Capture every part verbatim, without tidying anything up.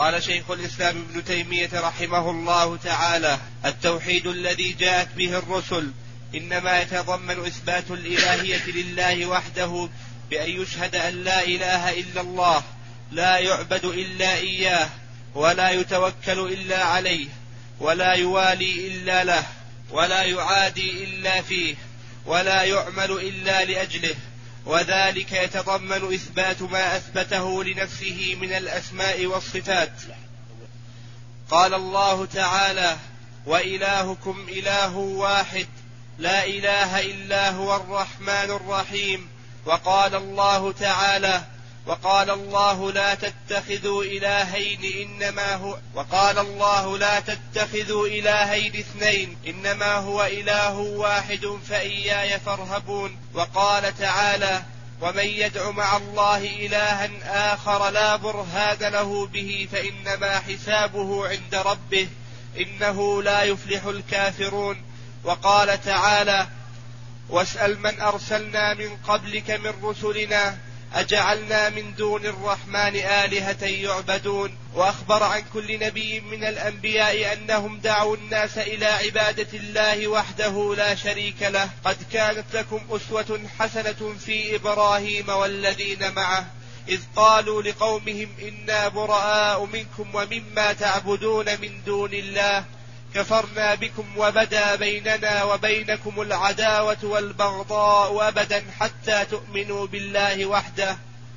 قال شيخ الإسلام ابن تيمية رحمه الله تعالى: التوحيد الذي جاءت به الرسل إنما يتضمن إثبات الإلهية لله وحده بأن يشهد أن لا إله إلا الله، لا يعبد إلا إياه، ولا يتوكل إلا عليه، ولا يوالي إلا له، ولا يعادي إلا فيه، ولا يعمل إلا لأجله. وذلك يتضمن إثبات ما أثبته لنفسه من الأسماء والصفات. قال الله تعالى: وإلهكم إله واحد لا إله إلا هو الرحمن الرحيم. وقال الله تعالى: وقال الله لا تتخذوا إلهين إنما هو وقال الله لا تتخذوا إلهين اثنين إنما هو إله واحد فإياي فارهبون. وقال تعالى: ومن يدع مع الله إلها آخر لا برهان له به فإنما حسابه عند ربه إنه لا يفلح الكافرون. وقال تعالى: واسأل من أرسلنا من قبلك من رسلنا أجعلنا من دون الرحمن آلهة يعبدون. وأخبر عن كل نبي من الأنبياء أنهم دعوا الناس إلى عبادة الله وحده لا شريك له. قد كانت لكم أسوة حسنة في إبراهيم والذين معه إذ قالوا لقومهم إنا براء منكم ومما تعبدون من دون الله كفرنا بكم وبدا بيننا وبينكم العداوة والبغضاء أبدا حتى تؤمنوا بالله وحده.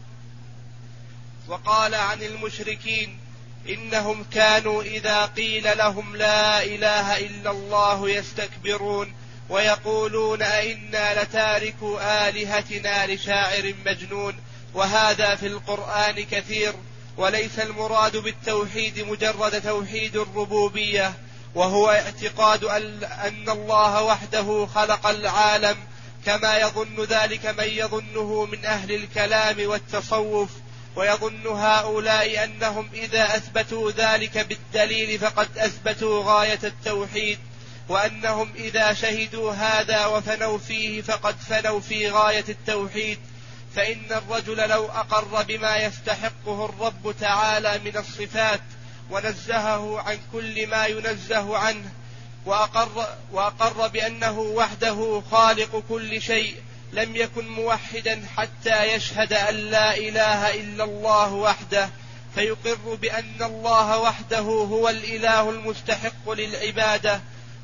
وقال عن المشركين: إنهم كانوا إذا قيل لهم لا إله إلا الله يستكبرون ويقولون أئنا لتاركوا آلهتنا لشاعر مجنون. وهذا في القرآن كثير. وليس المراد بالتوحيد مجرد توحيد الربوبية، وهو اعتقاد أن الله وحده خلق العالم، كما يظن ذلك من يظنه من أهل الكلام والتصوف. ويظن هؤلاء أنهم إذا أثبتوا ذلك بالدليل فقد أثبتوا غاية التوحيد، وأنهم إذا شهدوا هذا وفنوا فيه فقد فنوا في غاية التوحيد. فإن الرجل لو أقر بما يستحقه الرب تعالى من الصفات ونزهه عن كل ما ينزه عنه، وأقر, وأقر بأنه وحده خالق كل شيء، لم يكن موحدا حتى يشهد أن لا إله إلا الله وحده، فيقر بأن الله وحده هو الإله المستحق للعبادة،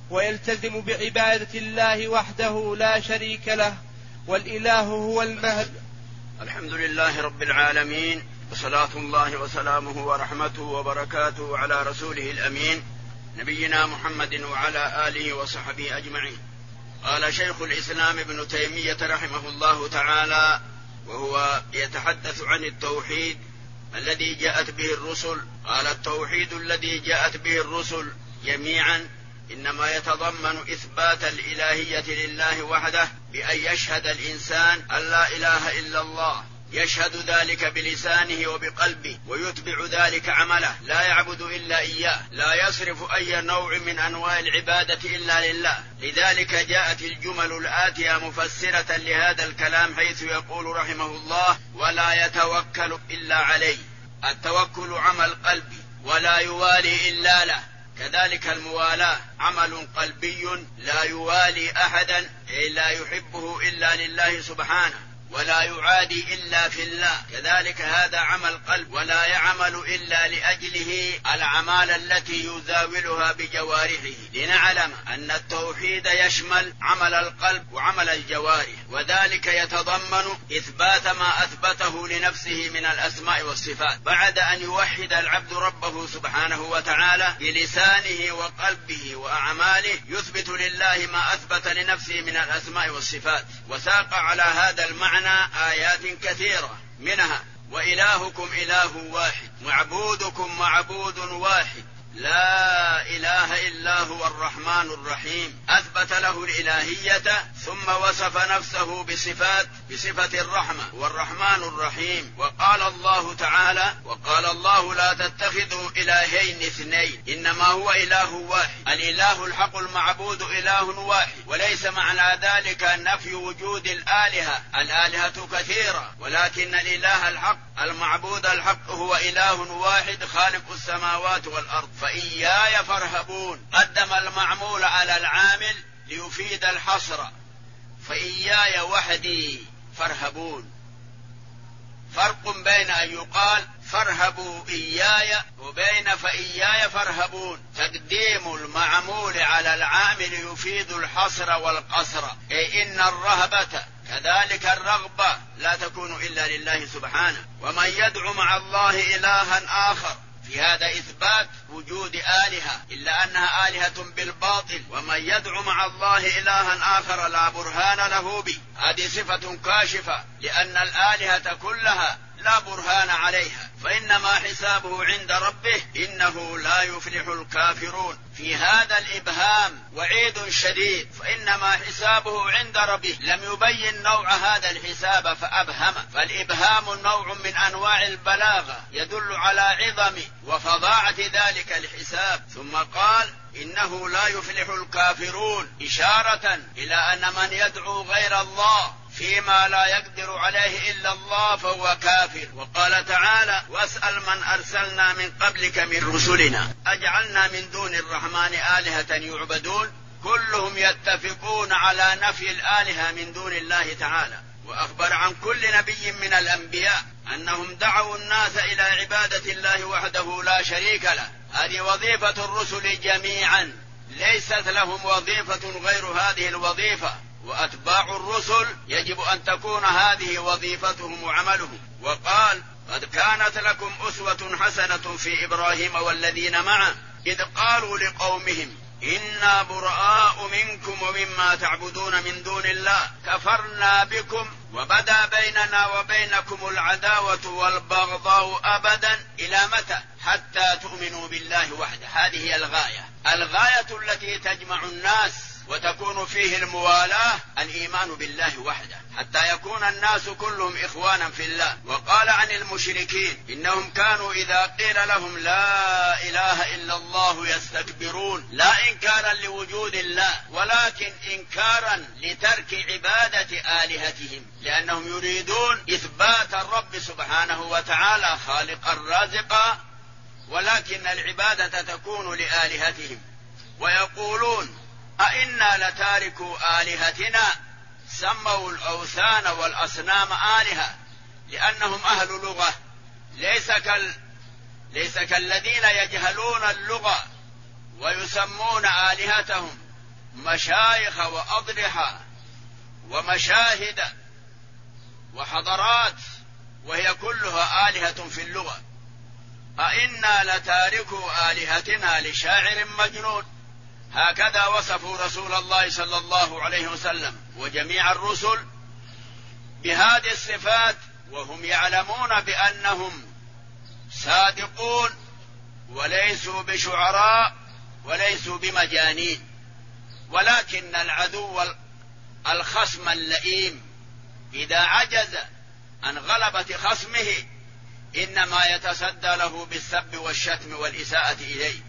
ويلتزم بعبادة الله وحده لا شريك له، والإله هو المهد. الحمد لله رب العالمين، وصلاة الله وسلامه ورحمته وبركاته على رسوله الأمين نبينا محمد وعلى آله وصحبه أجمعين. قال شيخ الإسلام ابن تيمية رحمه الله تعالى وهو يتحدث عن التوحيد الذي جاءت به الرسل، قال: التوحيد الذي جاءت به الرسل جميعا إنما يتضمن إثبات الإلهية لله وحده بأن يشهد الإنسان أن لا إله إلا الله، يشهد ذلك بلسانه وبقلبه، ويتبع ذلك عمله، لا يعبد إلا إياه، لا يصرف أي نوع من أنواع العبادة إلا لله. لذلك جاءت الجمل الآتية مفسرة لهذا الكلام، حيث يقول رحمه الله: ولا يتوكل إلا عليه. التوكل عمل قلبي، ولا يوالي إلا له. كذلك الموالاة عمل قلبي لا يوالي أحدا، لا يحبه إلا لله سبحانه، ولا يعادي إلا في الله. كذلك هذا عمل قلب، ولا يعمل إلا لأجله الأعمال التي يزاولها بجوارحه. لنعلم أن التوحيد يشمل عمل القلب وعمل الجوارح، وذلك يتضمن إثبات ما أثبته لنفسه من الأسماء والصفات. بعد أن يوحد العبد ربه سبحانه وتعالى بلسانه وقلبه وأعماله، يثبت لله ما أثبت لنفسه من الأسماء والصفات. وساق على هذا المعنى آيات كثيرة، منها: وإلهكم إله واحد، معبودكم معبود واحد، لا إله إلا هو الرحمن الرحيم، أثبت له الإلهية ثم وصف نفسه بصفات بصفة الرحمة والرحمن الرحيم. وقال الله تعالى: وقال الله لا تتخذوا إلهين اثنين إنما هو إله واحد. الإله الحق المعبود إله واحد، وليس معنى ذلك نفي وجود الآلهة، الآلهة كثيرة، ولكن الإله الحق المعبود الحق هو إله واحد خالق السماوات والأرض. فإياي فارهبون، قدم المعمول على العامل ليفيد الحصر، فإياي وحدي فارهبون. فرق بين أن يقال فارهبوا إياي وبين فإياي فارهبون. تقديم المعمول على العامل يفيد الحصر والقصر، أي إن الرهبة كذلك الرغبة لا تكون إلا لله سبحانه. ومن يدعو مع الله إلها آخر، في هذا إثبات وجود آلهة إلا أنها آلهة بالباطل. ومن يدعو مع الله إلها آخر لا برهان له به، هذه صفة كاشفة، لأن الآلهة كلها لا برهان عليها، فإنما حسابه عند ربه إنه لا يفلح الكافرون. في هذا الإبهام وعيد شديد، فإنما حسابه عند ربه، لم يبين نوع هذا الحساب فأبهم، فالإبهام نوع من أنواع البلاغة يدل على عظم وفظاعة ذلك الحساب. ثم قال إنه لا يفلح الكافرون، إشارة إلى أن من يدعو غير الله فيما لا يقدر عليه إلا الله فهو كافر. وقال تعالى: واسأل من أرسلنا من قبلك من رسلنا أجعلنا من دون الرحمن آلهة يعبدون. كلهم يتفقون على نفي الآلهة من دون الله تعالى. وأخبر عن كل نبي من الأنبياء أنهم دعوا الناس إلى عبادة الله وحده لا شريك له. هذه وظيفة الرسل جميعا، ليست لهم وظيفة غير هذه الوظيفة، وأتباع الرسل يجب أن تكون هذه وظيفتهم وعملهم. وقال: قد كانت لكم أسوة حسنة في إبراهيم والذين معه إذ قالوا لقومهم إنا براء منكم ومما تعبدون من دون الله كفرنا بكم وبدا بيننا وبينكم العداوة والبغضاء أبدا إلى متى حتى تؤمنوا بالله وحده. هذه هي الغاية، الغاية التي تجمع الناس وتكون فيه الموالاة، الإيمان بالله وحده، حتى يكون الناس كلهم إخوانا في الله. وقال عن المشركين إنهم كانوا إذا قيل لهم لا إله إلا الله يستكبرون، لا إنكارا لوجود الله ولكن إنكارا لترك عبادة آلهتهم، لأنهم يريدون إثبات الرب سبحانه وتعالى خالقا رازقا، ولكن العبادة تكون لآلهتهم. ويقولون أئنا لتاركوا آلهتنا، سموا الأوثان والأصنام آلهة لأنهم أهل لغة، ليس كال ليس كالذين يجهلون اللغة ويسمون آلهتهم مشايخ وأضرحة ومشاهد وحضرات، وهي كلها آلهة في اللغة. أئنا لتاركوا آلهتنا لشاعر مجنون، هكذا وصفوا رسول الله صلى الله عليه وسلم وجميع الرسل بهذه الصفات، وهم يعلمون بأنهم صادقون وليسوا بشعراء وليسوا بمجانين، ولكن العدو الخصم اللئيم إذا عجز عن غلبة خصمه إنما يتصدى له بالسب والشتم والإساءة إليه.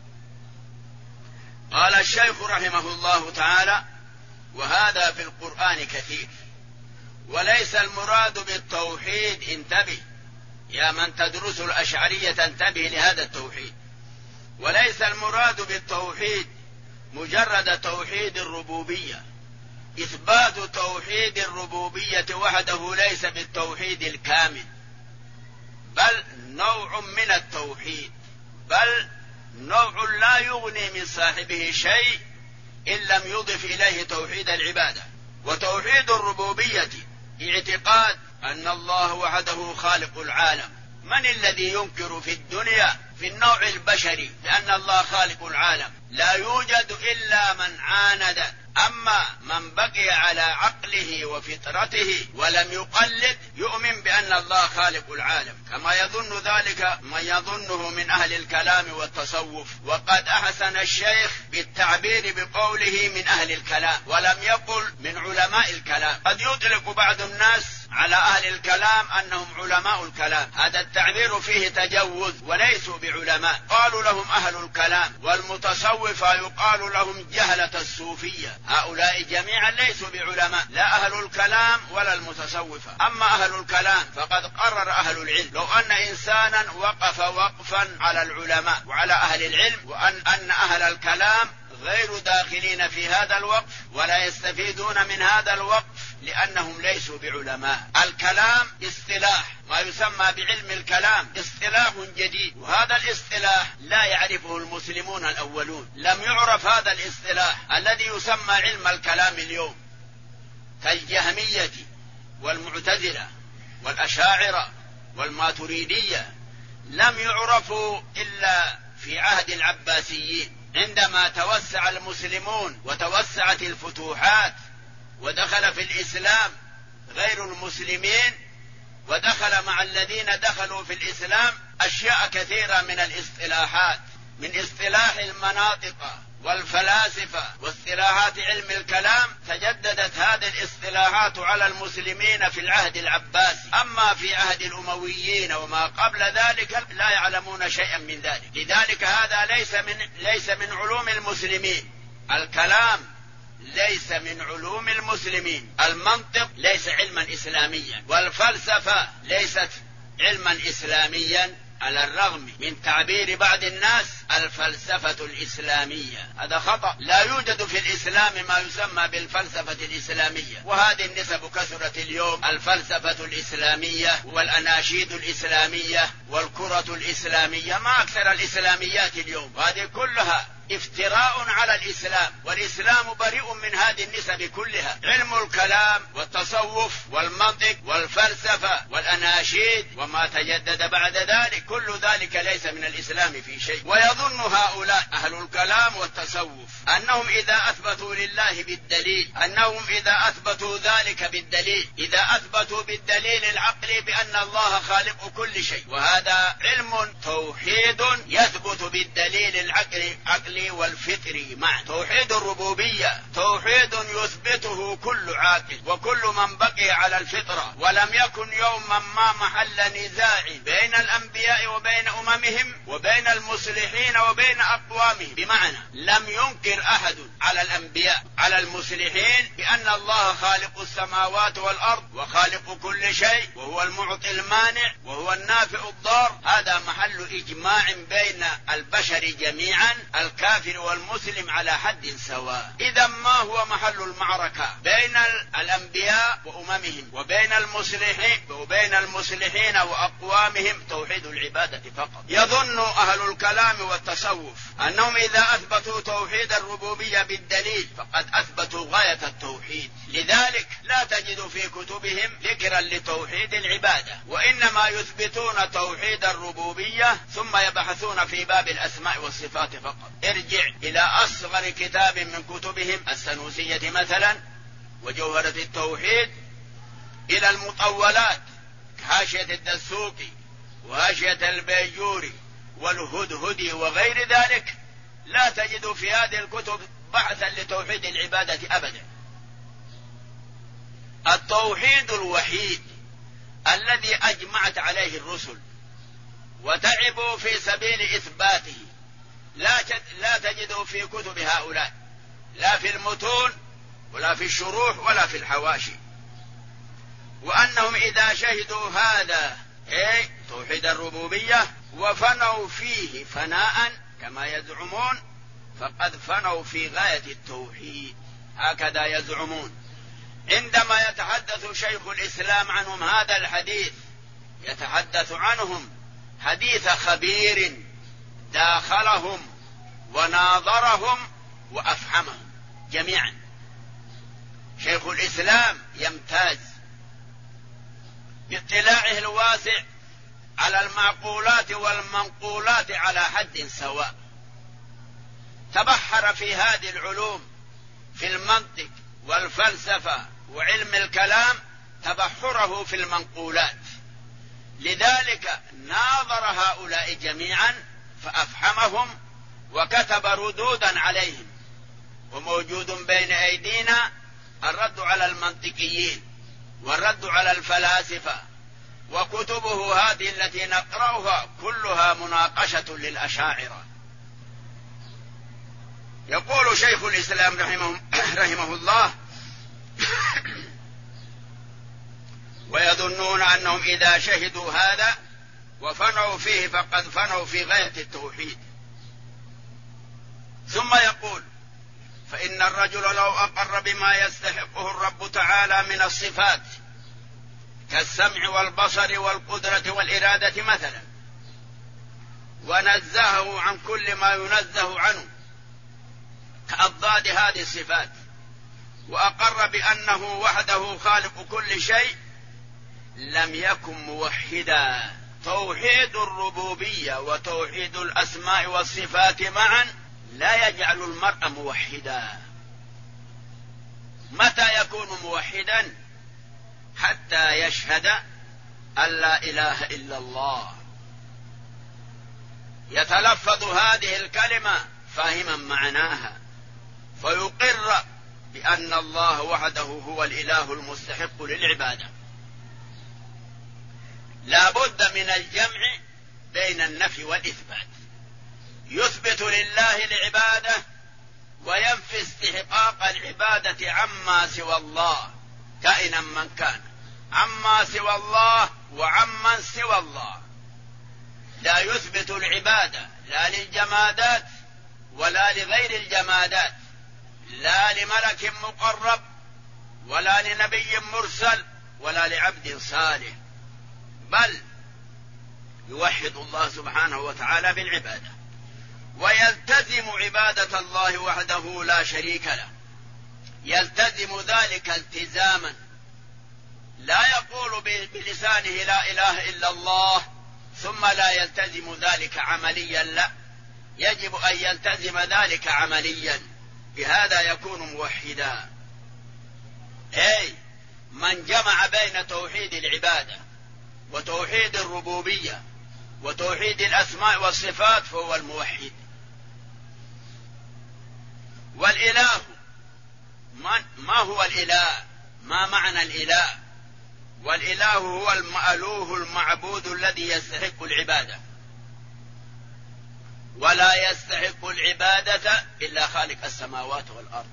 قال الشيخ رحمه الله تعالى: وهذا في القرآن كثير، وليس المراد بالتوحيد، انتبه يا من تدرس الأشعرية، انتبه لهذا التوحيد، وليس المراد بالتوحيد مجرد توحيد الربوبية. إثبات توحيد الربوبية وحده ليس بالتوحيد الكامل، بل نوع من التوحيد، بل نوع لا يغني من صاحبه شيء إن لم يضف إليه توحيد العبادة. وتوحيد الربوبية اعتقاد أن الله وحده خالق العالم. من الذي ينكر في الدنيا في النوع البشري لأن الله خالق العالم؟ لا يوجد إلا من عاند أما من بقي على عقله وفطرته ولم يقلد يؤمن بأن الله خالق العالم، كما يظن ذلك من يظنه من أهل الكلام والتصوف. وقد أحسن الشيخ بالتعبير بقوله من أهل الكلام ولم يقل من علماء الكلام. قد يطلق بعض الناس على أهل الكلام أنهم علماء الكلام، هذا التعبير فيه تجوز وليسوا بعلماء، قالوا لهم أهل الكلام. والمتصوفة يقال لهم جهلة الصوفية، هؤلاء جميعا ليسوا بعلماء، لا أهل الكلام ولا المتصوفة. أما أهل الكلام فقد قرر أهل العلم لو أن إنسانا وقف وقفا على العلماء وعلى أهل العلم وأن أن أهل الكلام غير داخلين في هذا الوقف ولا يستفيدون من هذا الوقف لأنهم ليسوا بعلماء. الكلام اصطلاح، ما يسمى بعلم الكلام اصطلاح جديد، وهذا الاصطلاح لا يعرفه المسلمون الأولون. لم يعرف هذا الاصطلاح الذي يسمى علم الكلام اليوم، كالجهمية والمعتزلة والأشاعرة والماتريدية، لم يعرفوا إلا في عهد العباسيين عندما توسع المسلمون وتوسعت الفتوحات ودخل في الإسلام غير المسلمين، ودخل مع الذين دخلوا في الإسلام أشياء كثيرة من الاصطلاحات، من اصطلاح المناطق والفلاسفة واصطلاحات علم الكلام. تجددت هذه الاصطلاحات على المسلمين في العهد العباسي، أما في عهد الأمويين وما قبل ذلك لا يعلمون شيئا من ذلك. لذلك هذا ليس من ليس من علوم المسلمين. الكلام ليس من علوم المسلمين، المنطق ليس علما إسلاميا، والفلسفة ليست علما إسلاميا، على الرغم من تعبير بعض الناس الفلسفة الإسلامية. هذا خطأ، لا يوجد في الإسلام ما يسمى بالفلسفة الإسلامية، وهذه النسب كثرت اليوم، الفلسفة الإسلامية والأناشيد الإسلامية والكرة الإسلامية، ما أكثر الإسلاميات اليوم، وهذه كلها افتراء على الإسلام، والإسلام بريء من هذه النسب كلها. علم الكلام والتصوف والمنطق والفلسفة والأناشيد وما تجدد بعد ذلك، كل ذلك ليس من الإسلام في شيء. ويظن هؤلاء أهل الكلام والتصوف أنهم إذا أثبتوا لله بالدليل، أنهم إذا أثبتوا ذلك بالدليل، إذا أثبتوا بالدليل العقلي بأن الله خالق كل شيء، وهذا علم توحيد يثبت بالدليل العقلي عقلي والفطري معا. توحيد الربوبية توحيد يثبته كل عاقل وكل من بقي على الفطرة، ولم يكن يوما ما محل نزاع بين الأنبياء وبين أممهم وبين المصلحين وبين أقوامهم، بمعنى لم ينكر أحد على الأنبياء على المصلحين بأن الله خالق السماوات والأرض وخالق كل شيء وهو المعطي المانع وهو النافع الضار. هذا محل إجماع بين البشر جميعا، الكافر والمسلم على حد سواء. إذا ما هو محل المعركة بين الأنبياء وأممهم وبين المصلحين وبين المصلحين وأقوامهم؟ توحيد العبادة فقط. يظن أهل الكلام والتصوف أنهم إذا أثبتوا توحيد الربوبية بالدليل فقد أثبتوا غاية التوحيد، لذلك لا تجد في كتبهم ذكرا لتوحيد العبادة، وإنما يثبتون توحيد الربوبية ثم يبحثون في باب الأسماء والصفات فقط. ارجع إلى أصغر كتاب من كتبهم، السنوسية مثلا وجوهرة التوحيد، إلى المطولات كهاشية الدسوقي وهاشية البيجوري والهدهدي وغير ذلك، لا تجد في هذه الكتب بحثا لتوحيد العبادة أبدا. التوحيد الوحيد الذي أجمعت عليه الرسل وتعبوا في سبيل إثباته لا لا تجده في كتب هؤلاء، لا في المتون ولا في الشروح ولا في الحواشي. وأنهم إذا شهدوا هذا إيه توحيد الربوبية وفنوا فيه فناء كما يزعمون فقد فنوا في غاية التوحيد، هكذا يزعمون. عندما يتحدث شيخ الإسلام عنهم هذا الحديث يتحدث عنهم حديث خبير داخلهم وناظرهم وأفهمهم جميعا. شيخ الإسلام يمتاز باطلاعه الواسع على المعقولات والمنقولات على حد سواء، تبحر في هذه العلوم في المنطق والفلسفة وعلم الكلام تبحره في المنقولات، لذلك ناظر هؤلاء جميعا فأفحمهم وكتب ردودا عليهم، وموجود بين أيدينا الرد على المنطقيين والرد على الفلاسفة، وكتبه هذه التي نقرأها كلها مناقشة للأشاعرة. يقول شيخ الإسلام رحمه, رحمه الله: ويظنون أنهم إذا شهدوا هذا وفنوا فيه فقد فنوا في غاية التوحيد. ثم يقول: فإن الرجل لو أقر بما يستحقه الرب تعالى من الصفات كالسمع والبصر والقدرة والإرادة مثلا، ونزهه عن كل ما ينزه عنه كأضداد هذه الصفات، وأقر بأنه وحده خالق كل شيء، لم يكن موحدا. توحيد الربوبية وتوحيد الأسماء والصفات معا لا يجعل المرء موحدا. متى يكون موحدا؟ حتى يشهد أن لا إله إلا الله، يتلفظ هذه الكلمة فاهما معناها، فيقر بأن الله وحده هو الإله المستحق للعبادة. لا بد من الجمع بين النفي والإثبات، يثبت لله العبادة وينفي استحقاق العبادة عما سوى الله كائنا من كان، عما سوى الله وعمن سوى الله. لا يثبت العبادة لا للجمادات ولا لغير الجمادات، لا لملك مقرب ولا لنبي مرسل ولا لعبد صالح، بل يوحد الله سبحانه وتعالى بالعبادة، ويلتزم عبادة الله وحده لا شريك له. يلتزم ذلك التزاما، لا يقول بلسانه لا إله إلا الله ثم لا يلتزم ذلك عمليا، لا، يجب أن يلتزم ذلك عمليا، بهذا يكون موحدا. أي من جمع بين توحيد العبادة وتوحيد الربوبية وتوحيد الأسماء والصفات فهو الموحد. والإله ما هو الإله؟ ما معنى الإله؟ والإله هو المألوه المعبود الذي يستحق العبادة، ولا يستحق العبادة إلا خالق السماوات والأرض.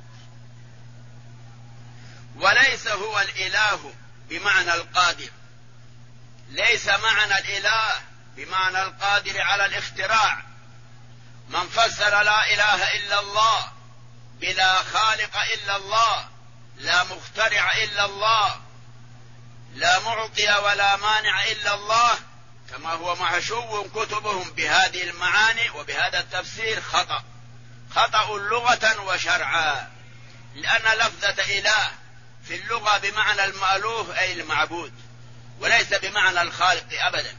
وليس هو الإله بمعنى القادر، ليس معنى الإله بمعنى القادر على الاختراع. من فسر لا إله إلا الله بلا خالق إلا الله، لا مخترع إلا الله، لا معطي ولا مانع إلا الله، كما هو محشو كتبهم بهذه المعاني وبهذا التفسير، خطأ خطأ لغة وشرعا. لأن لفظة إله في اللغة بمعنى المألوه أي المعبود، وليس بمعنى الخالق أبدا.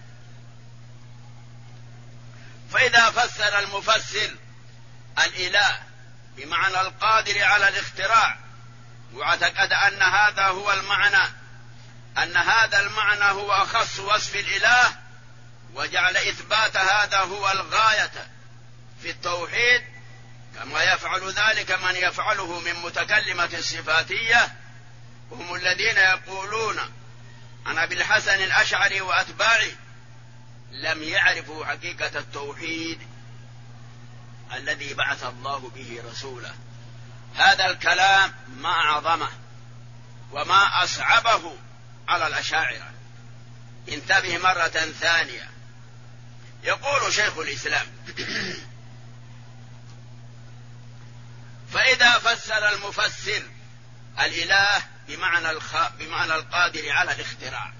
فإذا فسر المفسر الإله بمعنى القادر على الاختراع، واعتقد أن هذا هو المعنى، أن هذا المعنى هو أخص وصف الإله، وجعل إثبات هذا هو الغاية في التوحيد، كما يفعل ذلك من يفعله من متكلمة الصفاتية، وهم الذين يقولون عن أبي الحسن الأشعري وأتباعه لم يعرفوا حقيقة التوحيد الذي بعث الله به رسوله. هذا الكلام ما أعظمه وما أصعبه على الأشاعرة. انتبه مرة ثانية. يقول شيخ الإسلام: فإذا فسر المفسر الإله بمعنى, الخ... بمعنى القادر على الاختراع،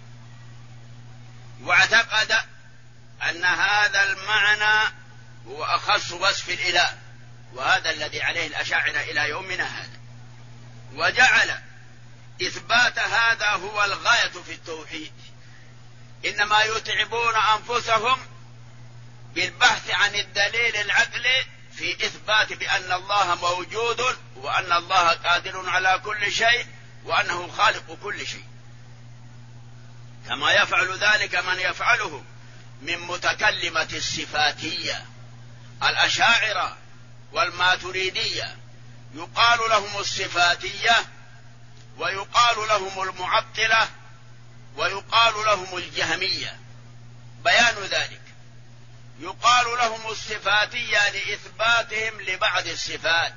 واعتقد أن هذا المعنى هو أخص وصف الإله، وهذا الذي عليه الأشاعرة إلى يومنا هذا، وجعل إثبات هذا هو الغاية في التوحيد، إنما يتعبون أنفسهم بالبحث عن الدليل العقلي في إثبات بأن الله موجود وأن الله قادر على كل شيء وأنه خالق كل شيء، كما يفعل ذلك من يفعله من متكلمة الصفاتية الأشاعرة والماتريدية، يقال لهم الصفاتية ويقال لهم المعطلة ويقال لهم الجهمية. بيان ذلك: يقال لهم الصفاتية لإثباتهم لبعض الصفات.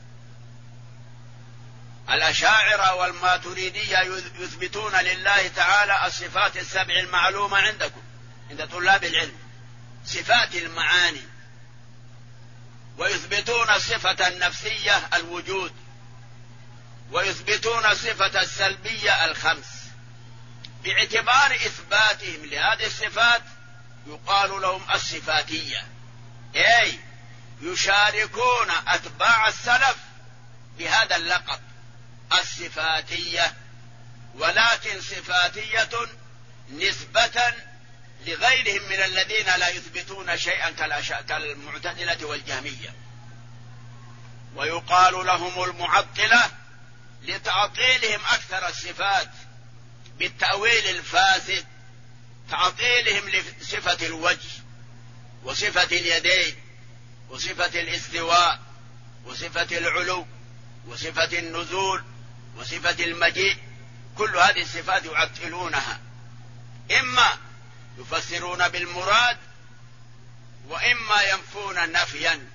الأشاعرة والماتريدية يثبتون لله تعالى الصفات السبع المعلومة عندكم عند طلاب العلم، صفات المعاني، ويثبتون الصفة النفسية الوجود، ويثبتون الصفة السلبية الخمس. باعتبار إثباتهم لهذه الصفات يقال لهم الصفاتية، أي يشاركون أتباع السلف بهذا اللقب الصفاتية، ولكن صفاتية نسبة لغيرهم من الذين لا يثبتون شيئا كالمعتزلة والجهمية. ويقال لهم المعطلة لتعطيلهم أكثر الصفات بالتأويل الفاسد، تعطيلهم لصفة الوجه وصفة اليدين وصفة الاستواء وصفة العلو وصفة النزول وصفة المجيء. كل هذه الصفات يعطلونها، إما يفسرون بالمراد وإما ينفون نفيا.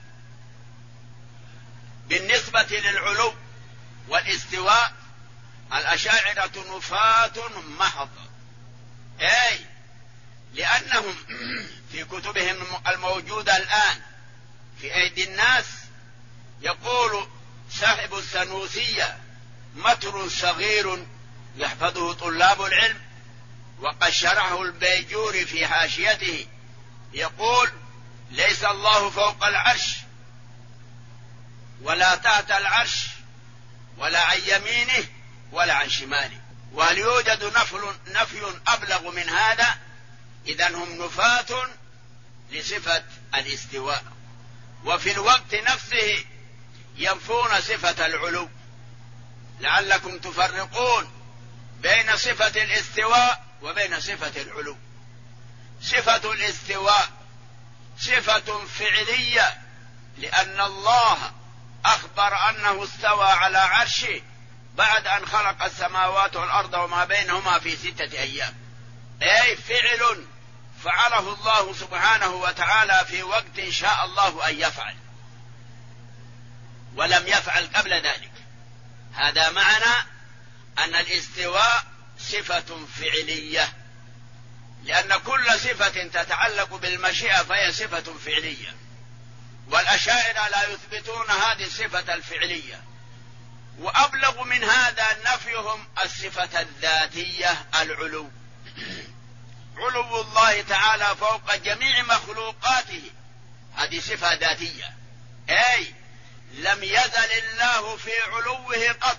بالنسبة للعلو والاستواء الأشاعرة نفاة محض، أي لأنهم في كتبهم الموجودة الآن في أيدي الناس يقول صاحب السنوسية متر صغير يحفظه طلاب العلم، وقد شرحه البيجوري في حاشيته، يقول: ليس الله فوق العرش ولا تحت العرش ولا عن يمينه ولا عن شماله. وهل يوجد نفي أبلغ من هذا؟ إذن هم نفاة لصفة الاستواء، وفي الوقت نفسه ينفون صفة العلو. لعلكم تفرقون بين صفة الاستواء وبين صفة العلو. صفة الاستواء صفة فعلية، لأن الله أخبر أنه استوى على عرشه بعد أن خلق السماوات والأرض وما بينهما في ستة أيام، أي فعل فعله الله سبحانه وتعالى في وقت شاء الله أن يفعل، ولم يفعل قبل ذلك. هذا معنى أن الاستواء صفة فعلية، لأن كل صفة تتعلق بالمشيئة فهي صفة فعلية، والأشاعرة لا يثبتون هذه الصفة الفعلية. وأبلغ من هذا نفيهم الصفة الذاتية العلو. علو الله تعالى فوق جميع مخلوقاته، هذه صفة ذاتية، أي لم يزل الله في علوه قط،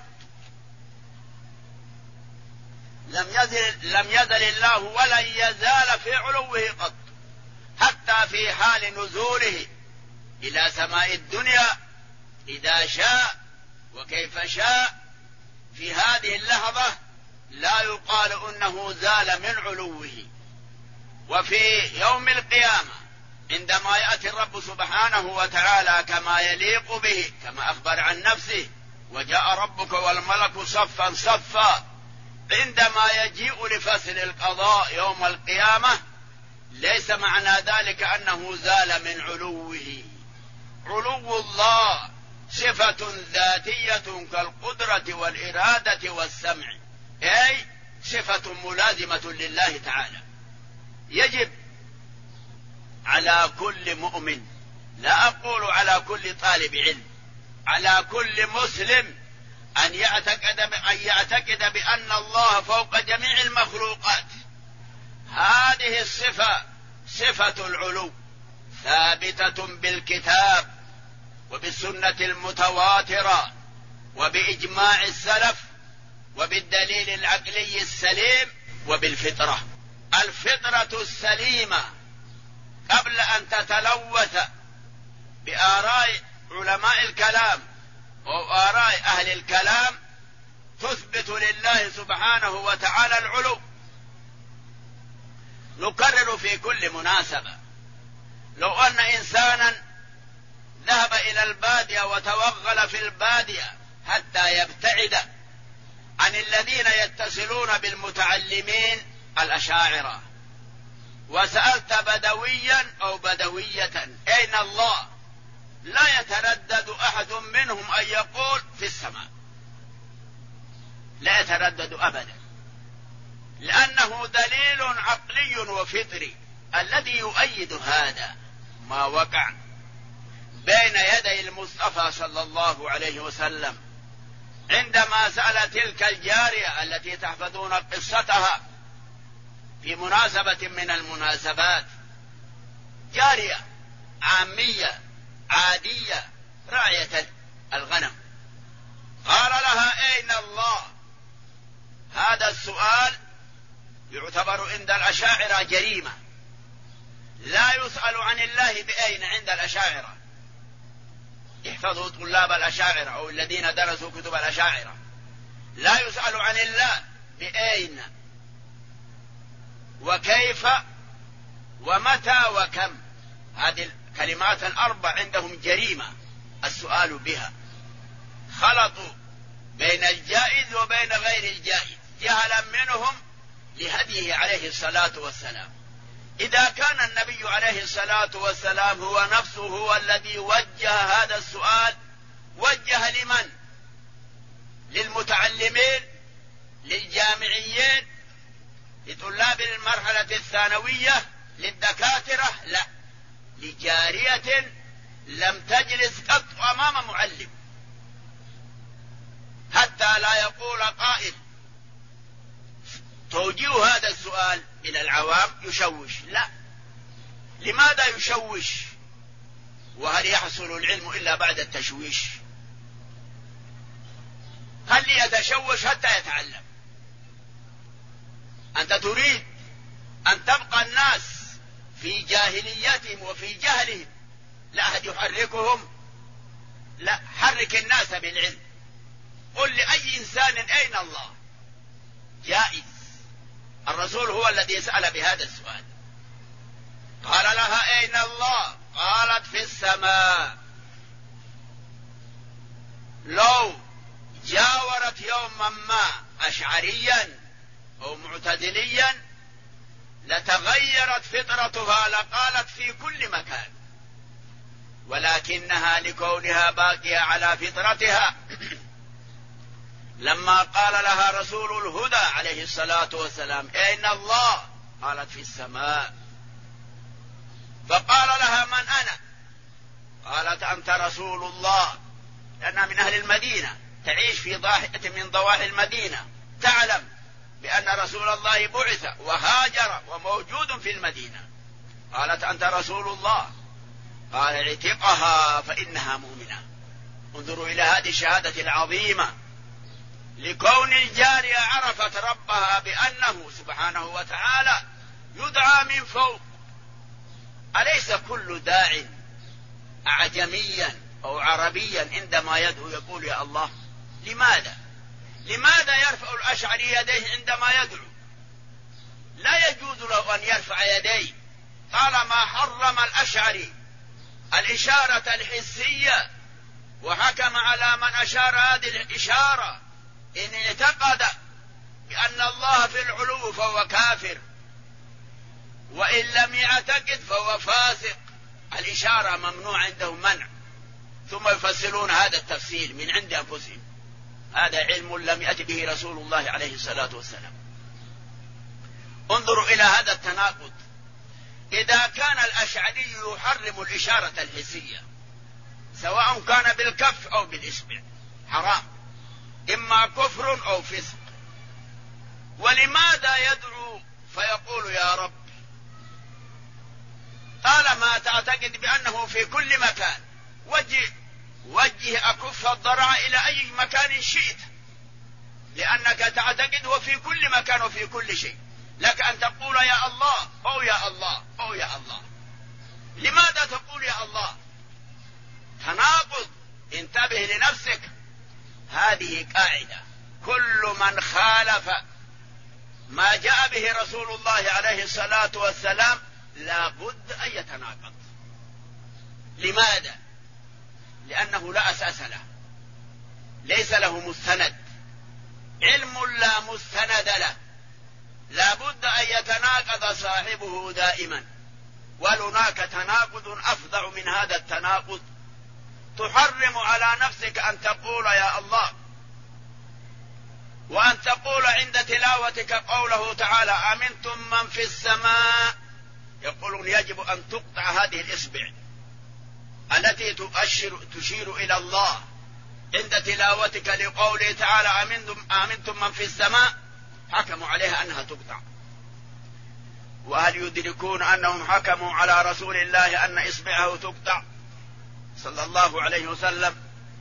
لم يزل, لم يزل الله ولن يزال في علوه قط، حتى في حال نزوله إلى سماء الدنيا إذا شاء وكيف شاء. في هذه اللحظة لا يقال أنه زال من علوه. وفي يوم القيامة عندما يأتي الرب سبحانه وتعالى كما يليق به، كما أخبر عن نفسه: وجاء ربك والملك صفا صفا، عندما يجيء لفصل القضاء يوم القيامة ليس معنى ذلك أنه زال من علوه. علو الله صفة ذاتية كالقدرة والإرادة والسمع، أي صفة ملازمة لله تعالى. يجب على كل مؤمن، لا أقول على كل طالب علم، على كل مسلم أن يعتقد أن يعتقد بأن الله فوق جميع المخلوقات. هذه الصفة صفة العلو ثابتة بالكتاب وبالسنة المتواترة وبإجماع السلف وبالدليل العقلي السليم وبالفطرة. الفطرة السليمة قبل أن تتلوث بآراء علماء الكلام وآراء أهل الكلام تثبت لله سبحانه وتعالى العلو. نكرر في كل مناسبة، لو أن إنسانا ذهب إلى البادية وتوغل في البادية حتى يبتعد عن الذين يتصلون بالمتعلمين الأشاعرة، وسألت بدويا أو بدوية أين الله، لا يتردد أحد منهم أن يقول في السماء، لا يتردد أبدا، لأنه دليل عقلي وفطري. الذي يؤيد هذا ما وقع بين يدي المصطفى صلى الله عليه وسلم عندما سأل تلك الجارية التي تحفظون قصتها في مناسبة من المناسبات، جارية عامية عادية راعية الغنم، قال لها أين الله؟ هذا السؤال يعتبر عند الأشاعرة جريمة، لا يسأل عن الله بأين عند الأشاعرة. احفظوا طلاب الأشاعرة أو الذين درسوا كتب الأشاعرة، لا يسأل عن الله بأين وكيف ومتى وكم. هذه الكلمات الأربع عندهم جريمة السؤال بها، خلطوا بين الجائز وبين غير الجائز جهلا منهم لهديه عليه الصلاة والسلام. إذا كان النبي عليه الصلاة والسلام هو نفسه هو الذي وجه هذا السؤال، وجه لمن؟ للمتعلمين، للجامعيين، لطلاب المرحلة الثانوية، للدكاترة؟ لا، لجارية لم تجلس قط أمام معلم، حتى لا يقول قائل توجيه هذا السؤال إلى العوام يشوش. لا، لماذا يشوش؟ وهل يحصل العلم إلا بعد التشويش؟ هل يتشوش حتى يتعلم؟ أنت تريد أن تبقى الناس في جاهليتهم وفي جهلهم، لا أحد يحركهم، لا، حرك الناس بالعلم. قل لأي إنسان أين الله، جائز. الرسول هو الذي سأل بهذا السؤال. قال لها أين الله؟ قالت في السماء. لو جاورت يوما ما أشعريا أو معتزليا لتغيرت فطرتها لقالت في كل مكان، ولكنها لكونها باقية على فطرتها لما قال لها رسول الهدى عليه الصلاة والسلام أين الله؟ قالت في السماء. فقال لها من أنا؟ قالت أنت رسول الله، لأنها من أهل المدينة تعيش في ضاحية من ضواحي المدينة، تعلم بأن رسول الله بعث وهاجر وموجود في المدينة. قالت أنت رسول الله. قال اعتقها فإنها مؤمنة. انظروا إلى هذه الشهادة العظيمة، لكون الجارية عرفت ربها بأنه سبحانه وتعالى يدعى من فوق. أليس كل داع أعجميا أو عربيا عندما يدعو يقول يا الله؟ لماذا؟ لماذا يرفع الأشعري يديه عندما يدعو؟ لا يجوز له أن يرفع يديه، طالما حرم الأشعري الإشارة الحسية وحكم على من أشار هذه الإشارة إن اعتقد بأن الله في العلو فهو كافر، وإن لم يعتقد فهو فاسق. الإشارة ممنوع عندهم منع، ثم يفسرون هذا التفسير من عند أنفسهم. هذا علم لم يأت به رسول الله عليه الصلاة والسلام. انظروا إلى هذا التناقض. إذا كان الأشعري يحرم الإشارة الحسية سواء كان بالكف أو بالإصبع حرام، إما كفر أو فسق، ولماذا يدعو فيقول يا رب طالما تعتقد بأنه في كل مكان؟ وجه وجه أكف الضرع إلى أي مكان شئت، لأنك تعتقد وفي كل مكان وفي كل شيء. لك أن تقول يا الله أو يا الله أو يا الله. لماذا تقول يا الله؟ لنفسك. هذه قاعدة، كل من خالف ما جاء به رسول الله عليه الصلاة والسلام لا بد أن يتناقض. لماذا؟ لأنه لا أساس له، ليس له مستند، علم لا مستند له، لا بد أن يتناقض صاحبه دائما. ولهناك تناقض أفظع من هذا التناقض، تحرم على نفسك أن تقول يا الله، وأن تقول عند تلاوتك قوله تعالى أمنتم من في السماء، يقولون يجب أن تقطع هذه الإصبع التي تؤشر تشير إلى الله عند تلاوتك لقوله تعالى أمنتم, أمنتم من في السماء، حكموا عليها أنها تقطع. وهل يدركون أنهم حكموا على رسول الله أن إصبعه تقطع صلى الله عليه وسلم؟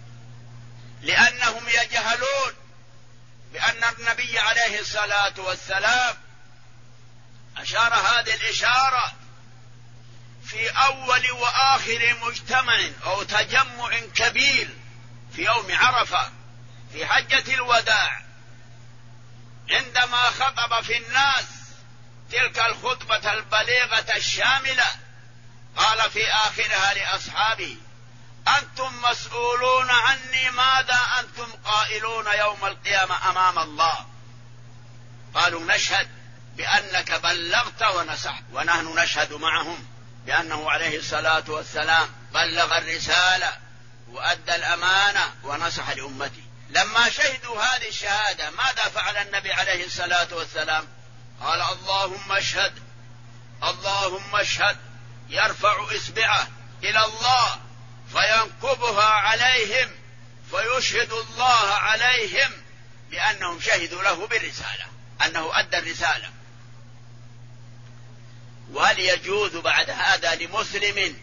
لأنهم يجهلون بأن النبي عليه الصلاة والسلام أشار هذه الإشارة في أول وآخر مجتمع أو تجمع كبير في يوم عرفة في حجة الوداع، عندما خطب في الناس تلك الخطبة البليغة الشاملة، قال في آخرها لأصحابه أنتم مسؤولون عني، ماذا أنتم قائلون يوم القيامة أمام الله؟ قالوا نشهد بأنك بلغت ونصحت، ونحن نشهد معهم بأنه عليه الصلاة والسلام بلغ الرسالة وأدى الأمانة ونصح لأمته. لما شهدوا هذه الشهادة ماذا فعل النبي عليه الصلاة والسلام؟ قال اللهم اشهد، اللهم اشهد، يرفع إصبعه إلى الله فينكبها عليهم فيشهد الله عليهم بأنهم شهدوا له بالرسالة، أنه أدى الرسالة. وهل يجوز بعد هذا لمسلم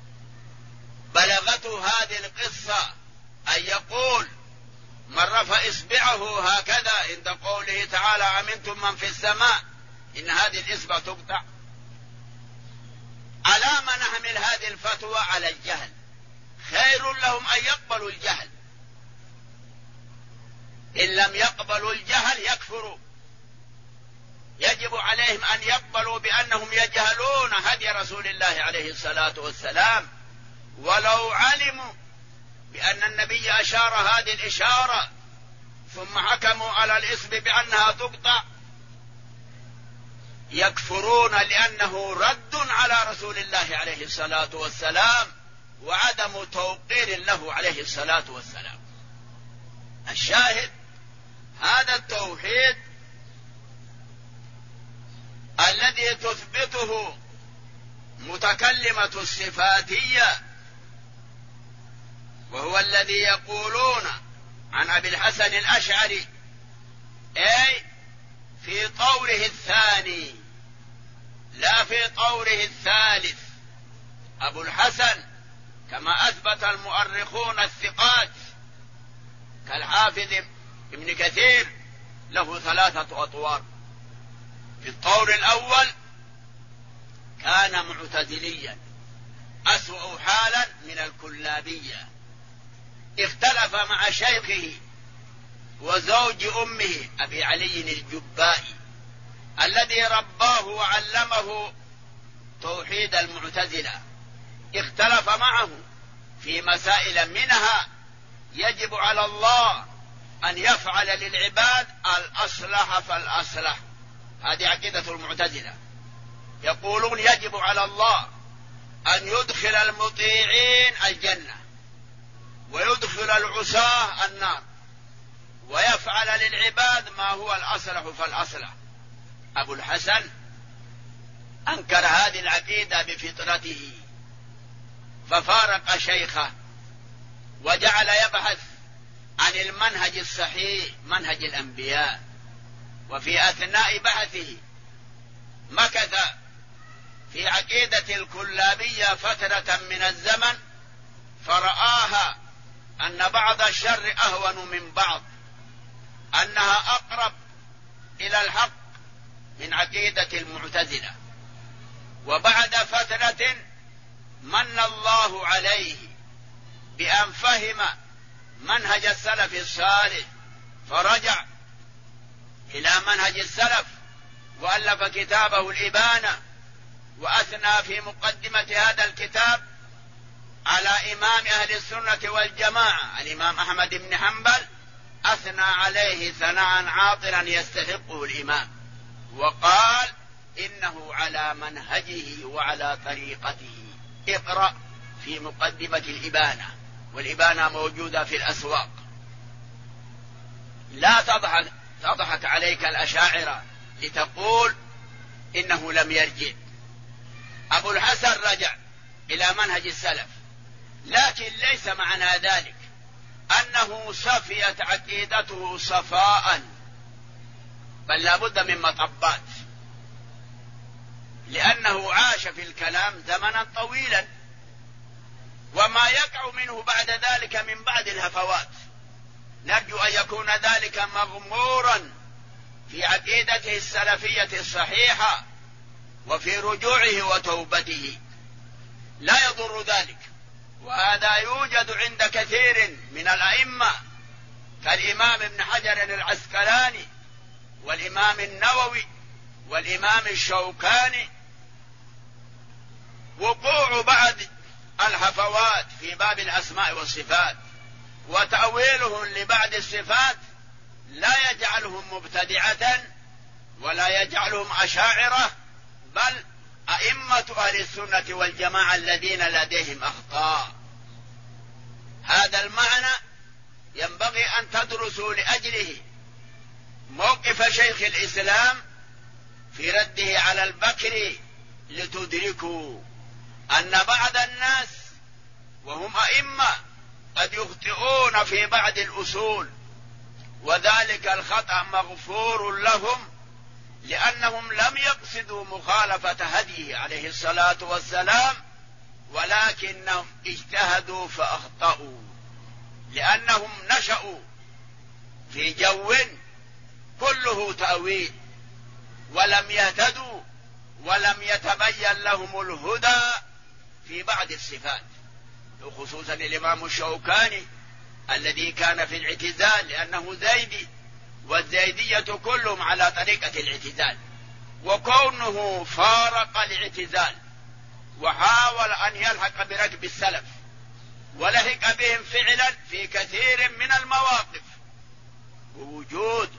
بلغته هذه القصة أن يقول من رفع إصبعه هكذا عند قوله تعالى أمنتم من في السماء إن هذه الإصبع تقطع؟ على ما نحمل هذه الفتوى؟ على الجهل. خير لهم أن يقبلوا الجهل، إن لم يقبلوا الجهل يكفروا. يجب عليهم أن يقبلوا بأنهم يجهلون هدي رسول الله عليه الصلاة والسلام، ولو علموا بأن النبي أشار هذه الإشارة ثم حكموا على الإصبع بأنها تقطع يكفرون، لأنه رد على رسول الله عليه الصلاة والسلام وعدم توقير له عليه الصلاة والسلام. الشاهد هذا التوحيد الذي تثبته متكلمة الصفاتية، وهو الذي يقولون عن أبي الحسن الأشعري أي في طوره الثاني لا في طوره الثالث. أبو الحسن كما أثبت المؤرخون الثقات كالحافظ ابن كثير له ثلاثة أطوار. في الطور الأول كان معتزليا أسوأ حالا من الكلابية، اختلف مع شيخه وزوج أمه أبي علي الجبائي الذي رباه وعلمه توحيد المعتزلة، اختلف معه في مسائل منها يجب على الله أن يفعل للعباد الأصلح فالأصلح. هذه عقيدة المعتزلة، يقولون يجب على الله أن يدخل المطيعين الجنة ويدخل العصاة النار، ويفعل للعباد ما هو الأصلح فالأصلح. أبو الحسن أنكر هذه العقيدة بفطرته ففارق شيخه وجعل يبحث عن المنهج الصحيح منهج الأنبياء. وفي أثناء بحثه مكث في عقيدة الكلابية فترة من الزمن، فرآها أن بعض الشر أهون من بعض، أنها أقرب إلى الحق من عقيدة المعتزلة. وبعد فترة من الله عليه بأن فهم منهج السلف الصالح فرجع إلى منهج السلف وألف كتابه الإبانة، وأثنى في مقدمة هذا الكتاب على إمام أهل السنة والجماعة الإمام أحمد بن حنبل، أثنى عليه ثناء عاطرا يستحقه الإمام، وقال إنه على منهجه وعلى طريقته. اقرأ في مقدمة الإبانة، والإبانة موجودة في الأسواق. لا تضحك, تضحك عليك الأشاعرة لتقول إنه لم يرجع. أبو الحسن رجع إلى منهج السلف، لكن ليس معنى ذلك أنه صفيت عقيدته صفاء، بل لا بد من مطبات، لأنه عاش في الكلام زمنا طويلا، وما يقع منه بعد ذلك من بعد الهفوات نرجو أن يكون ذلك مغمورا في عقيدته السلفية الصحيحة وفي رجوعه وتوبته، لا يضر ذلك. وهذا يوجد عند كثير من الأئمة كالإمام ابن حجر العسقلاني والإمام النووي والإمام الشوكاني. وقوع بعض الهفوات في باب الأسماء والصفات وتأويلهم لبعض الصفات لا يجعلهم مبتدعة ولا يجعلهم أشاعرة، بل أئمة أهل السنة والجماعة الذين لديهم أخطاء. هذا المعنى ينبغي أن تدرسوا لأجله موقف شيخ الإسلام في رده على البكري، لتدركوا أن بعض الناس وهم أئمة قد يخطئون في بعض الأصول، وذلك الخطأ مغفور لهم لأنهم لم يقصدوا مخالفة هديه عليه الصلاة والسلام، ولكنهم اجتهدوا فأخطأوا، لأنهم نشأوا في جو كله تأويل ولم يهتدوا ولم يتبين لهم الهدى في بعض الصفات، وخصوصا الإمام الشوكاني الذي كان في الاعتزال لأنه زيدي، والزيدية كلهم على طريقة الاعتزال، وكونه فارق الاعتزال وحاول أن يلحق بركب السلف ولحق بهم فعلا في كثير من المواقف، ووجود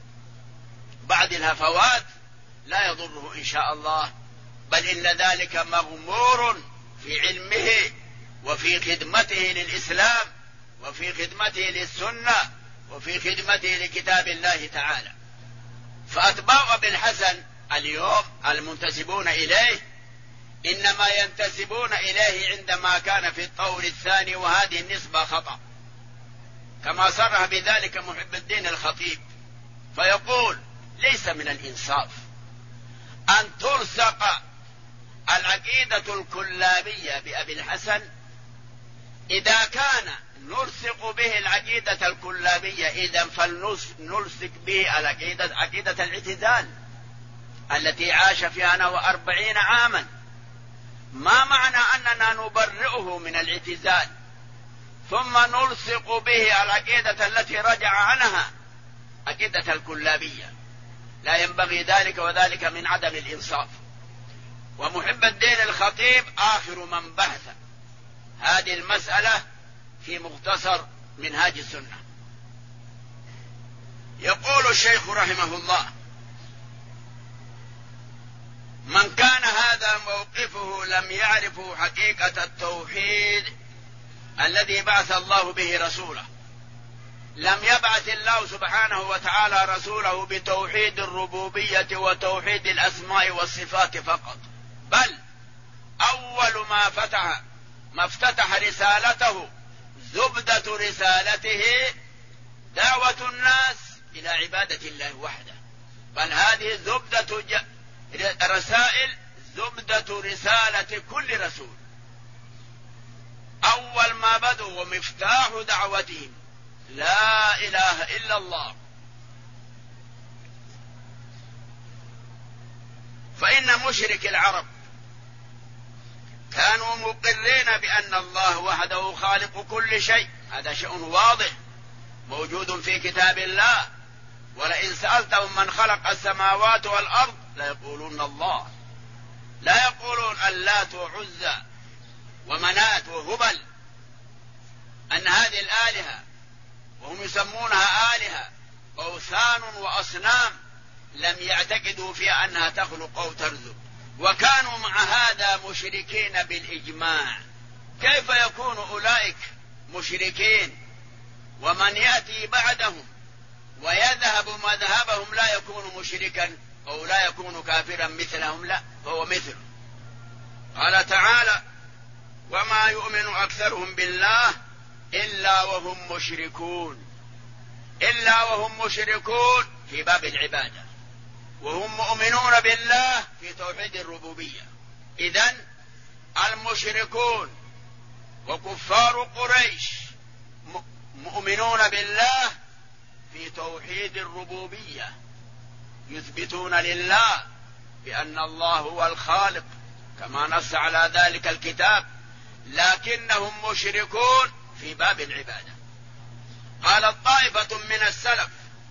بعض الهفوات لا يضره إن شاء الله، بل إن ذلك مغمور في علمه وفي خدمته للإسلام وفي خدمته للسنة وفي خدمته لكتاب الله تعالى. فأتباع أبي الحسن اليوم المنتسبون إليه إنما ينتسبون إليه عندما كان في الطور الثاني، وهذه النسبة خطأ، كما صرح بذلك محب الدين الخطيب، فيقول ليس من الإنصاف أن ترسق العقيدة الكلابية بأبي الحسن إذا كان نرسق به العقيدة الكلابية، إذا فلنرسق به العقيدة عقيدة الاعتزال التي عاش فيها نحو أربعين عاما. ما معنى أننا نبرئه من الاعتزال ثم نلصق به العقيدة التي رجع عنها عقيدة الكلابية؟ لا ينبغي ذلك، وذلك من عدم الإنصاف. ومحب الدين الخطيب آخر من بحث هذه المسألة في مختصر منهاج السنة. يقول الشيخ رحمه الله: من كان هذا موقفه لم يعرف حقيقة التوحيد الذي بعث الله به رسوله. لم يبعث الله سبحانه وتعالى رسوله بتوحيد الربوبية وتوحيد الأسماء والصفات فقط، بل أول ما فتح ما افتتح رسالته زبدة رسالته دعوة الناس إلى عبادة الله وحده، بل هذه زبدة رسائل زبدة رسالة كل رسول. أول ما بدوا ومفتاح دعوتهم لا إله إلا الله. فإن مشرك العرب كانوا مقرين بأن الله وحده خالق كل شيء، هذا شيء واضح موجود في كتاب الله. ولئن سألتهم من خلق السماوات والأرض ليقولون الله، لا يقولون اللات وعزى ومنات وهبل أن هذه الآلهة، وهم يسمونها آلهة أوثان وأصنام، لم يعتقدوا فيها أنها تخلق أو ترزق، وكانوا مع هذا مشركين بالإجماع. كيف يكون أولئك مشركين ومن يأتي بعدهم ويذهب مذهبهم لا يكون مشركا أو لا يكون كافرا مثلهم؟ لا، هو مثل. قال تعالى: وما يؤمن أكثرهم بالله إلا وهم مشركون، إلا وهم مشركون في باب العبادة، وهم مؤمنون بالله في توحيد الربوبية. إذن المشركون وكفار قريش مؤمنون بالله في توحيد الربوبية، يثبتون لله بأن الله هو الخالق كما نص على ذلك الكتاب، لكنهم مشركون في باب العبادة. قال طائفة من السلف: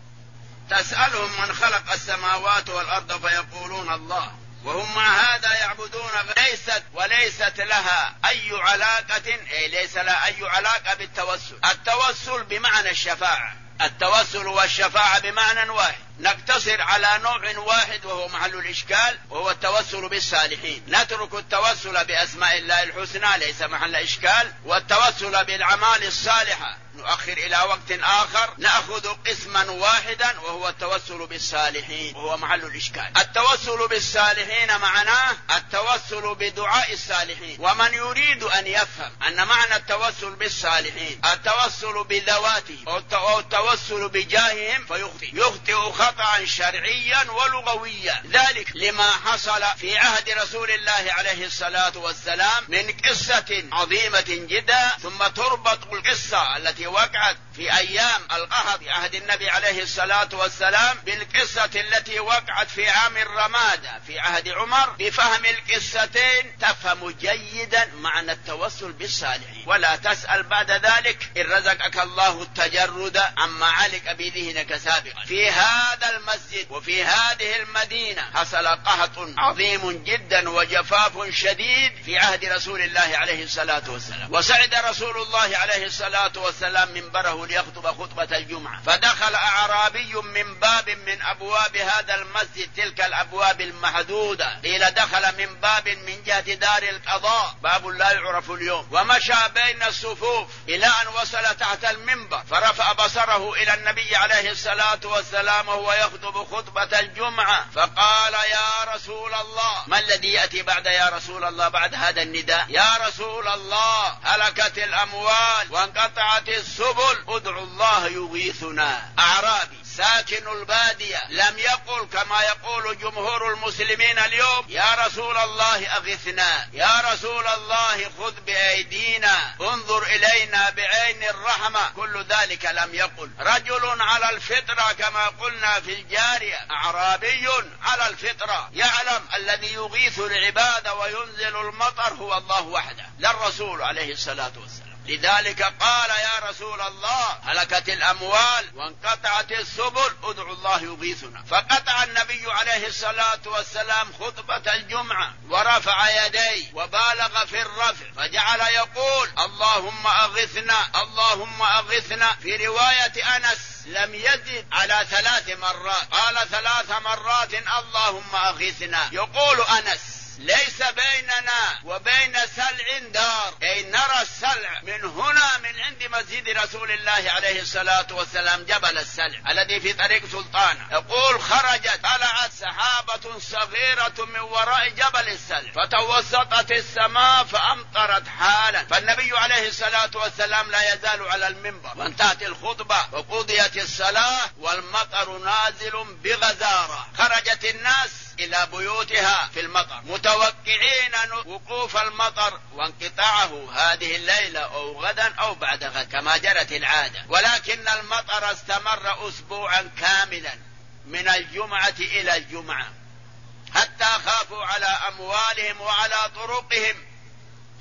تسألهم من خلق السماوات والأرض فيقولون الله، وهم مع هذا يعبدون ليست وليست لها أي علاقة، أي ليس لها أي علاقة بالتوسل. التوسل بمعنى الشفاعة، التوسل والشفاعة بمعنى واحد. نقتصر على نوع واحد وهو محل الإشكال، وهو التوسل بالصالحين. نترك التوسل بأسماء الله الحسنى، ليس محل إشكال، والتوسل بالأعمال الصالحة نؤخر إلى وقت آخر. نأخذ قسما واحدا وهو التوسل بالصالحين، وهو محل الإشكال. التوسل بالصالحين معناه التوسل بدعاء الصالحين. ومن يريد أن يفهم أن معنى التوسل بالصالحين التوسل بذواته أو التوسل بجاههم فيخطئ، يخطئ خطأ شرعيا ولغويا، ذلك لما حصل في عهد رسول الله عليه الصلاة والسلام من قصة عظيمة جدا، ثم تربط القصة التي وقعت في أيام القحط في عهد النبي عليه الصلاة والسلام بالقصة التي وقعت في عام الرمادة في عهد عمر. بفهم القصتين تفهم جيدا معنى التوسل بالصالحين، ولا تسأل بعد ذلك إن رزقك الله التجرد عما علق بذهنك سابقا. في هذا المسجد وفي هذه المدينة حصل قحط عظيم جدا وجفاف شديد في عهد رسول الله عليه الصلاة والسلام، وسعد رسول الله عليه الصلاة والسلام منبره ليخطب خطبة الجمعة، فدخل أعرابي من باب من أبواب هذا المسجد، تلك الأبواب المحدودة، قيل دخل من باب من جهة دار القضاء، باب لا يعرف اليوم، ومشى بين الصفوف إلى أن وصل تحت المنبر، فرفع بصره إلى النبي عليه الصلاة والسلام وهو يخطب خطبة الجمعة، فقال: يا رسول الله. ما الذي يأتي بعد يا رسول الله بعد هذا النداء؟ يا رسول الله، هلكت الأموال وانقطعت السبل، ادعو الله يغيثنا. أعرابي ساكن البادية لم يقل كما يقول جمهور المسلمين اليوم: يا رسول الله أغثنا، يا رسول الله خذ بأيدينا، انظر إلينا بعين الرحمة. كل ذلك لم يقل. رجل على الفطرة كما قلنا في الجارية، أعرابي على الفطرة يعلم الذي يغيث العباد وينزل المطر هو الله وحده، لا الرسول عليه الصلاة والسلام. لذلك قال: يا رسول الله، هلكت الأموال وانقطعت السبل، ادعو الله يغيثنا. فقطع النبي عليه الصلاة والسلام خطبة الجمعة ورفع يديه وبالغ في الرفع، فجعل يقول: اللهم أغثنا، اللهم أغثنا. في رواية أنس لم يزد على ثلاث مرات، قال ثلاث مرات اللهم أغثنا. يقول أنس: ليس بيننا وبين سلع دار، أي نرى السلع من هنا من عند مسجد رسول الله عليه الصلاة والسلام جبل السلع الذي في طريق سلطانة. يقول: خرجت طلعت سحابة صغيرة من وراء جبل السلع فتوسطت السماء فأمطرت حالا، فالنبي عليه الصلاة والسلام لا يزال على المنبر، وانتهت الخطبة وقضيت الصلاة والمطر نازل بغزارة. خرجت الناس إلى بيوتها في المطر متوقعين وقوف المطر وانقطاعه هذه الليلة أو غدا أو بعد غد كما جرت العادة، ولكن المطر استمر أسبوعا كاملا من الجمعة إلى الجمعة، حتى خافوا على أموالهم وعلى طرقهم،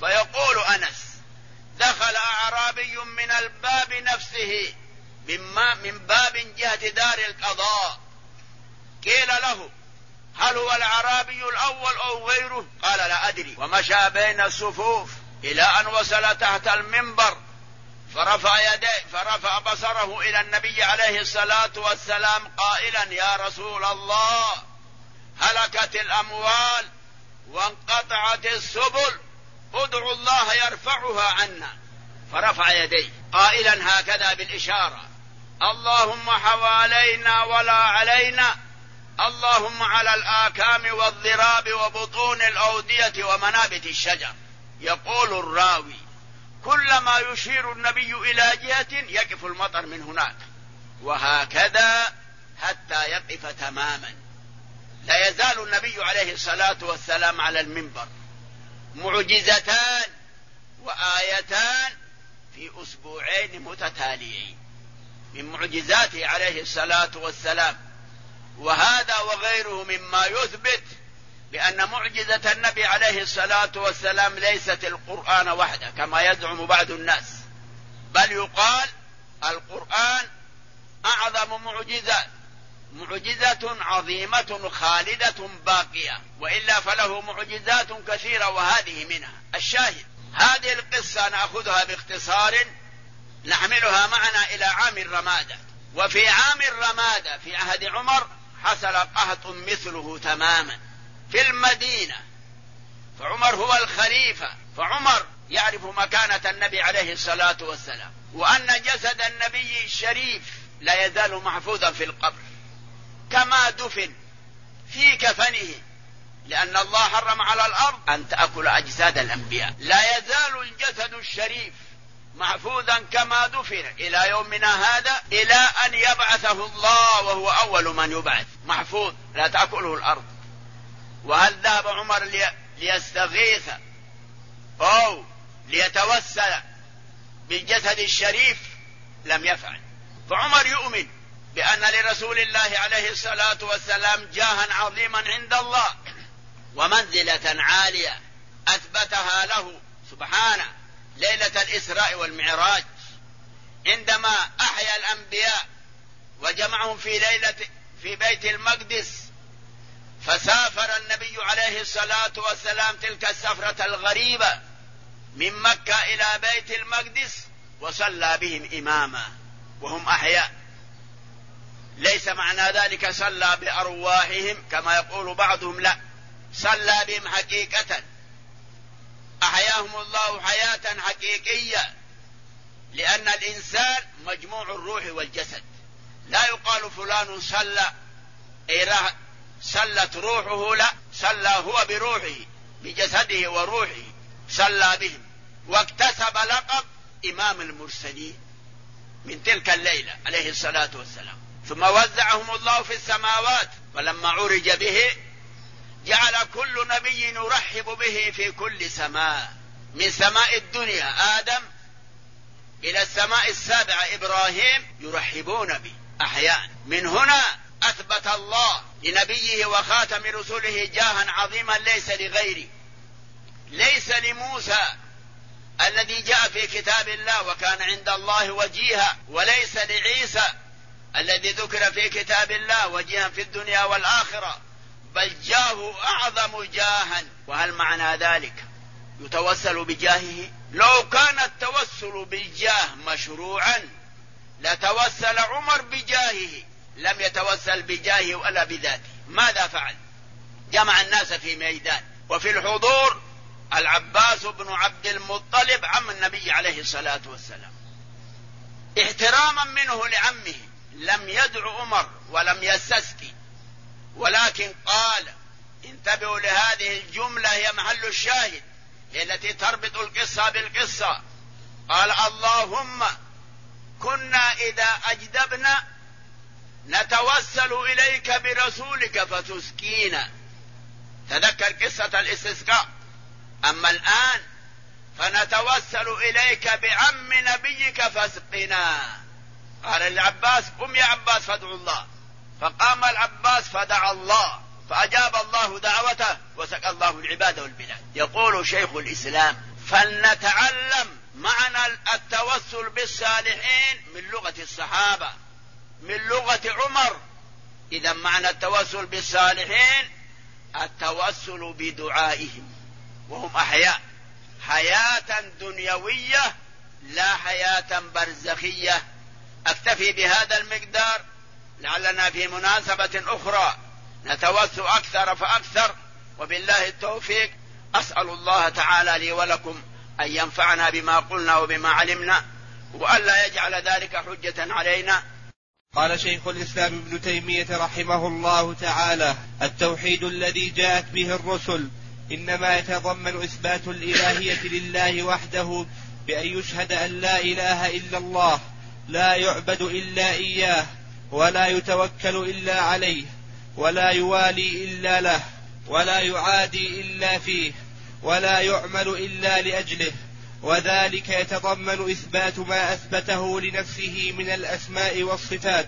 فيقول أنس: دخل أعرابي من الباب نفسه من باب جهة دار القضاء، قيل له: هل هو الأعرابي الأول أو غيره؟ قال: لا أدري. ومشى بين الصفوف إلى أن وصل تحت المنبر، فرفع يديه فرفع بصره إلى النبي عليه الصلاة والسلام قائلا: يا رسول الله، هلكت الأموال وانقطعت السبل، ادعوا الله يرفعها عنا. فرفع يديه قائلا هكذا بالإشارة: اللهم حوالينا ولا علينا، اللهم على الآكام والضراب وبطون الأودية ومنابت الشجر. يقول الراوي: كلما يشير النبي إلى جهة يقف المطر من هناك، وهكذا حتى يقف تماما. لا يزال النبي عليه الصلاة والسلام على المنبر. معجزتان وآيتان في أسبوعين متتاليين من معجزاته عليه الصلاة والسلام، وهذا وغيره مما يثبت بأن معجزة النبي عليه الصلاة والسلام ليست القرآن وحده كما يزعم بعض الناس، بل يقال القرآن أعظم معجزة، معجزة عظيمة خالدة باقية، وإلا فله معجزات كثيرة وهذه منها. الشاهد: هذه القصة نأخذها باختصار نحملها معنا إلى عام الرمادة. وفي عام الرمادة في عهد عمر حصل قحط مثله تماما في المدينة، فعمر هو الخليفة، فعمر يعرف مكانة النبي عليه الصلاة والسلام، وأن جسد النبي الشريف لا يزال محفوظا في القبر كما دفن في كفنه، لأن الله حرم على الأرض أن تأكل أجساد الأنبياء. لا يزال الجسد الشريف محفوظا كما دفن إلى يومنا هذا، إلى أن يبعثه الله وهو أول من يبعث، محفوظ لا تأكله الأرض. وهل ذهب عمر لي... ليستغيث أو ليتوسل بالجسد الشريف؟ لم يفعل. فعمر يؤمن بأن لرسول الله عليه الصلاة والسلام جاها عظيما عند الله ومنزلة عالية أثبتها له سبحانه ليلة الإسراء والمعراج، عندما أحيا الأنبياء وجمعهم في ليلة في بيت المقدس، فسافر النبي عليه الصلاة والسلام تلك السفرة الغريبة من مكة إلى بيت المقدس وصلى بهم إماما وهم أحياء. ليس معنى ذلك صلى بأرواحهم كما يقول بعضهم، لا، صلى بهم حقيقة، أحياهم الله حياة حقيقية، لأن الإنسان مجموع الروح والجسد. لا يقال فلان صلى إيه صلت روحه، لا، صلى هو بروحه بجسده وروحه، صلى بهم واكتسب لقب إمام المرسلين من تلك الليلة عليه الصلاة والسلام. ثم وزعهم الله في السماوات، ولما عرج به جعل كل نبي يرحب به في كل سماء، من سماء الدنيا آدم إلى السماء السابعة إبراهيم يرحبون به أحيانا. من هنا أثبت الله لنبيه وخاتم رسله جاها عظيما ليس لغيره، ليس لموسى الذي جاء في كتاب الله وكان عند الله وجيها، وليس لعيسى الذي ذكر في كتاب الله وجيها في الدنيا والآخرة، بل جاه أعظم جاها. وهل معنى ذلك يتوسل بجاهه؟ لو كان التوسل بالجاه مشروعا لتوسل عمر بجاهه، لم يتوسل بجاهه ولا بذاته. ماذا فعل؟ جمع الناس في ميدان، وفي الحضور العباس بن عبد المطلب عم النبي عليه الصلاة والسلام، احتراما منه لعمه لم يدع عمر ولم يستسقي، ولكن قال: انتبهوا لهذه الجملة، هي محل الشاهد التي تربط القصة بالقصة. قال: اللهم كنا إذا أجدبنا نتوسل إليك برسولك فتسقينا. تذكر قصة الاستسقاء. أما الآن فنتوسل إليك بعم نبيك فاسقنا. قال العباس: قم يا عباس فادعوا الله. فقام العباس فدعا الله فأجاب الله دعوته وسقى الله العباد والبلاد. يقول شيخ الإسلام: فلنتعلم معنى التوسل بالصالحين من لغة الصحابة، من لغة عمر. إذا معنى التوسل بالصالحين التوسل بدعائهم وهم أحياء، حياة دنيوية لا حياة برزخية. أكتفي بهذا المقدار، لعلنا في مناسبة أخرى نتوسل أكثر فأكثر، وبالله التوفيق. أسأل الله تعالى لي ولكم أن ينفعنا بما قلنا وبما علمنا، وألا يجعل ذلك حجة علينا. قال شيخ الإسلام ابن تيمية رحمه الله تعالى: التوحيد الذي جاءت به الرسل إنما يتضمن إثبات الإلهية لله وحده بأن يشهد أن لا إله إلا الله، لا يعبد إلا إياه، ولا يتوكل إلا عليه، ولا يوالي إلا له، ولا يعادي إلا فيه، ولا يعمل إلا لأجله. وذلك يتضمن إثبات ما أثبته لنفسه من الأسماء والصفات.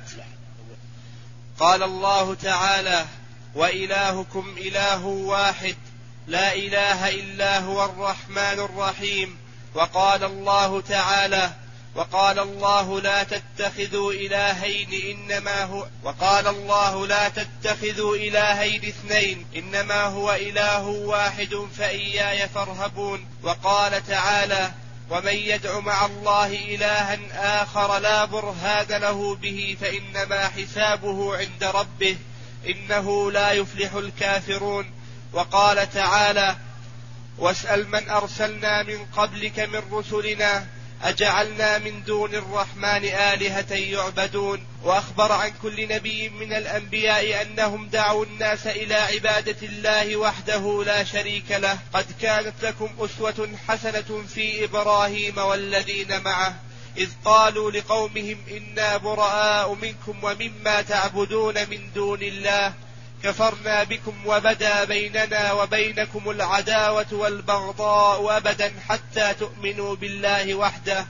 قال الله تعالى: وإلهكم إله واحد لا إله إلا هو الرحمن الرحيم. وقال الله تعالى: وقال الله لا تتخذوا إلهين إنما هو وقال الله لا تتخذوا إلهين اثنين إنما هو إله واحد فإياي فارهبون. وقال تعالى: ومن يدع مع الله إلها آخر لا برهان له به فإنما حسابه عند ربه إنه لا يفلح الكافرون. وقال تعالى: واسأل من أرسلنا من قبلك من رسلنا أجعلنا من دون الرحمن آلهة يعبدون. وأخبر عن كل نبي من الأنبياء أنهم دعوا الناس إلى عبادة الله وحده لا شريك له. قد كانت لكم أسوة حسنة في إبراهيم والذين معه إذ قالوا لقومهم إنا براء منكم ومما تعبدون من دون الله كفرنا بكم وبدا بيننا وبينكم العداوة والبغضاء أبدا حتى تؤمنوا بالله وحده.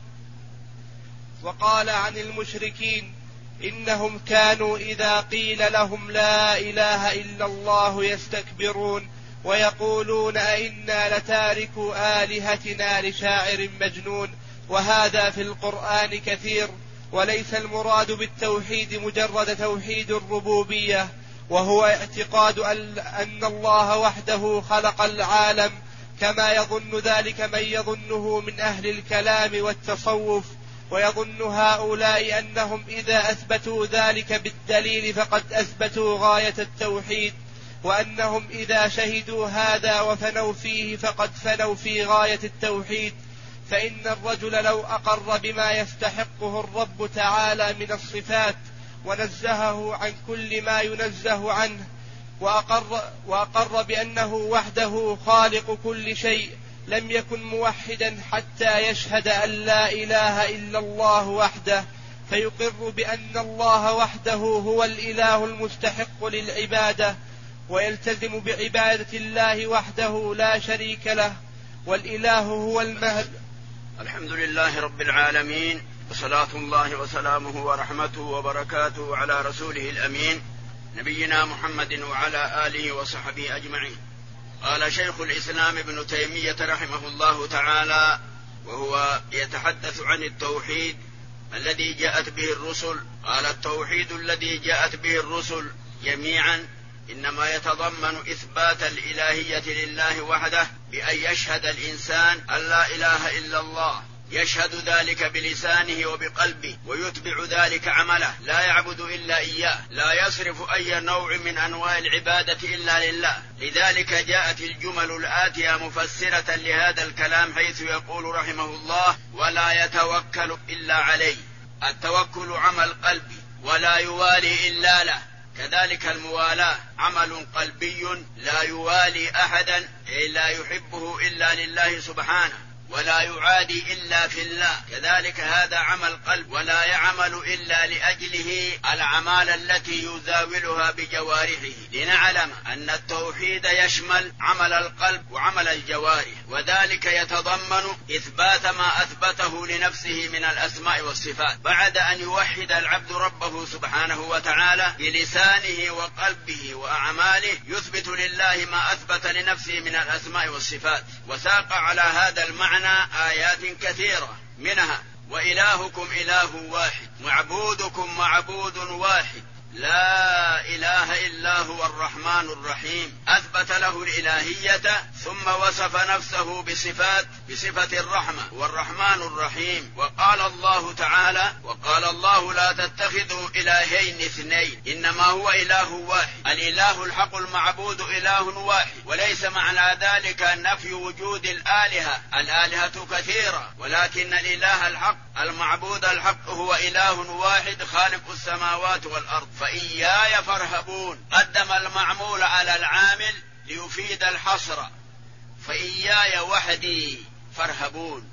وقال عن المشركين إنهم كانوا إذا قيل لهم لا إله إلا الله يستكبرون ويقولون أئنا لتاركوا آلهتنا لشاعر مجنون. وهذا في القرآن كثير. وليس المراد بالتوحيد مجرد توحيد الربوبية، وهو اعتقاد أن الله وحده خلق العالم كما يظن ذلك من يظنه من أهل الكلام والتصوف. ويظن هؤلاء أنهم إذا أثبتوا ذلك بالدليل فقد أثبتوا غاية التوحيد، وأنهم إذا شهدوا هذا وفنوا فيه فقد فنوا في غاية التوحيد. فإن الرجل لو أقر بما يستحقه الرب تعالى من الصفات ونزهه عن كل ما ينزه عنه وأقر, وأقر بأنه وحده خالق كل شيء لم يكن موحدا حتى يشهد أن لا إله إلا الله وحده، فيقر بأن الله وحده هو الإله المستحق للعبادة، ويلتزم بعبادة الله وحده لا شريك له، والإله هو المهد. الحمد لله رب العالمين، وصلاة الله وسلامه ورحمته وبركاته على رسوله الأمين نبينا محمد وعلى آله وصحبه أجمعين. قال شيخ الإسلام ابن تيمية رحمه الله تعالى وهو يتحدث عن التوحيد الذي جاءت به الرسل، قال: التوحيد الذي جاءت به الرسل جميعا إنما يتضمن إثبات الإلهية لله وحده بأن يشهد الإنسان أن لا إله إلا الله، يشهد ذلك بلسانه وبقلبه ويتبع ذلك عمله، لا يعبد إلا إياه، لا يصرف أي نوع من أنواع العبادة إلا لله. لذلك جاءت الجمل الآتية مفسرة لهذا الكلام، حيث يقول رحمه الله: ولا يتوكل إلا عليه. التوكل عمل قلبي ولا يوالي إلا له، كذلك الموالاة عمل قلبي لا يوالي أحدا، أي لا يحبه إلا لله سبحانه. ولا يعادي إلا في الله، كذلك هذا عمل قلب ولا يعمل إلا لأجله الأعمال التي يزاولها بجوارحه، لنعلم أن التوحيد يشمل عمل القلب وعمل الجوارح، وذلك يتضمن إثبات ما أثبته لنفسه من الأسماء والصفات بعد أن يوحد العبد ربه سبحانه وتعالى بلسانه وقلبه وأعماله، يثبت لله ما أثبت لنفسه من الأسماء والصفات. وساق على هذا المعنى آيات كثيرة، منها وإلهكم إله واحد معبودكم معبود واحد لا إله إلا هو الرحمن الرحيم، أثبت له الإلهية ثم وصف نفسه بصفات بصفة الرحمة والرحمن الرحيم. وقال الله تعالى: وقال الله لا تتخذوا إلهين اثنين إنما هو إله واحد. الإله الحق المعبود إله واحد، وليس معنى ذلك نفي وجود الآلهة، الآلهة كثيرة، ولكن الإله الحق المعبود الحق هو إله واحد خالق السماوات والأرض، فإياي فارهبون. قدم المعمول على العامل ليفيد الحصر، فإياي وحدي فارهبون.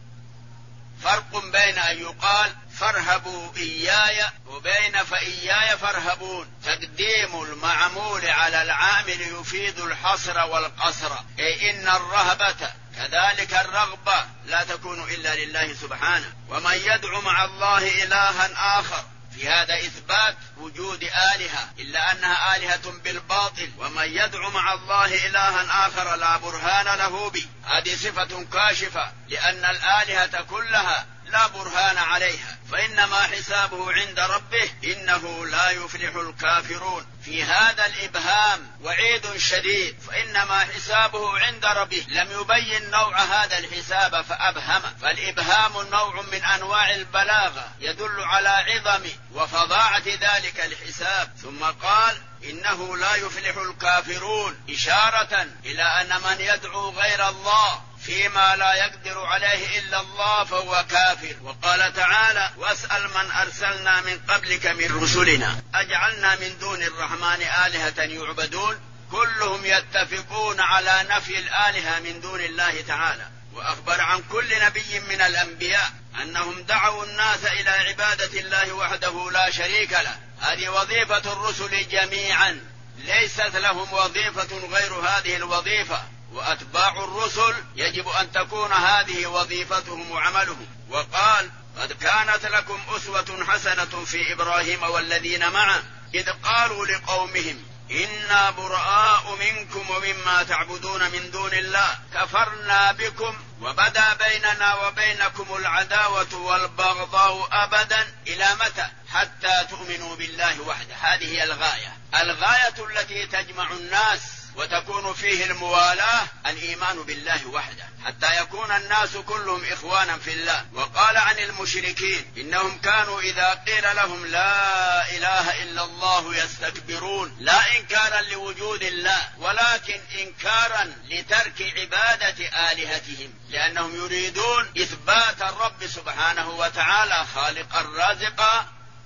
فرق بين أن يقال فارهبوا إياي وبين فإياي فارهبون. تقديم المعمول على العامل يفيد الحصر والقصر، أي إن الرهبة كذلك الرغبة لا تكون إلا لله سبحانه. ومن يدعو مع الله إلها آخر، في هذا إثبات وجود آلهة إلا أنها آلهة بالباطل. ومن يدعو مع الله إلها آخر لا برهان له به، هذه صفة كاشفة، لأن الآلهة كلها لا برهان عليها، فإنما حسابه عند ربه إنه لا يفلح الكافرون. في هذا الإبهام وعيد شديد، فإنما حسابه عند ربه، لم يبين نوع هذا الحساب فأبهم، فالإبهام نوع من أنواع البلاغة يدل على عظم وفظاعة ذلك الحساب. ثم قال إنه لا يفلح الكافرون، إشارة إلى أن من يدعو غير الله فيما لا يقدر عليه إلا الله فهو كافر. وقال تعالى: واسأل من أرسلنا من قبلك من رسلنا أجعلنا من دون الرحمن آلهة يعبدون. كلهم يتفقون على نفي الآلهة من دون الله تعالى. وأخبر عن كل نبي من الأنبياء أنهم دعوا الناس إلى عبادة الله وحده لا شريك له، هذه وظيفة الرسل جميعا، ليست لهم وظيفة غير هذه الوظيفة، وأتباع الرسل يجب أن تكون هذه وظيفتهم وعملهم. وقال: قد كانت لكم أسوة حسنة في إبراهيم والذين معه إذ قالوا لقومهم إنا براء منكم ومما تعبدون من دون الله كفرنا بكم وبدا بيننا وبينكم العداوة والبغضاء أبدا إلى متى حتى تؤمنوا بالله وحده. هذه هي الغاية، الغاية التي تجمع الناس وتكون فيه الموالاة، الإيمان بالله وحده، حتى يكون الناس كلهم إخوانا في الله. وقال عن المشركين إنهم كانوا إذا قيل لهم لا إله إلا الله يستكبرون، لا إنكارا لوجود الله ولكن إنكارا لترك عبادة آلهتهم، لأنهم يريدون إثبات الرب سبحانه وتعالى خالقا رازقا،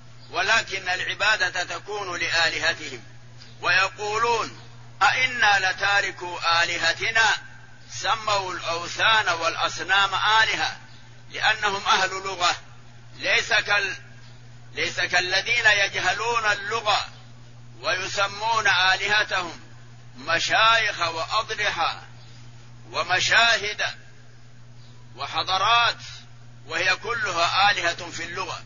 ولكن العبادة تكون لآلهتهم. ويقولون أئنا لتاركوا آلهتنا، سموا الأوثان والأصنام آلهة لأنهم أهل لغة، ليس كال ليس كالذين يجهلون اللغة ويسمون آلهتهم مشايخ وأضرحة ومشاهد وحضرات، وهي كلها آلهة في اللغة.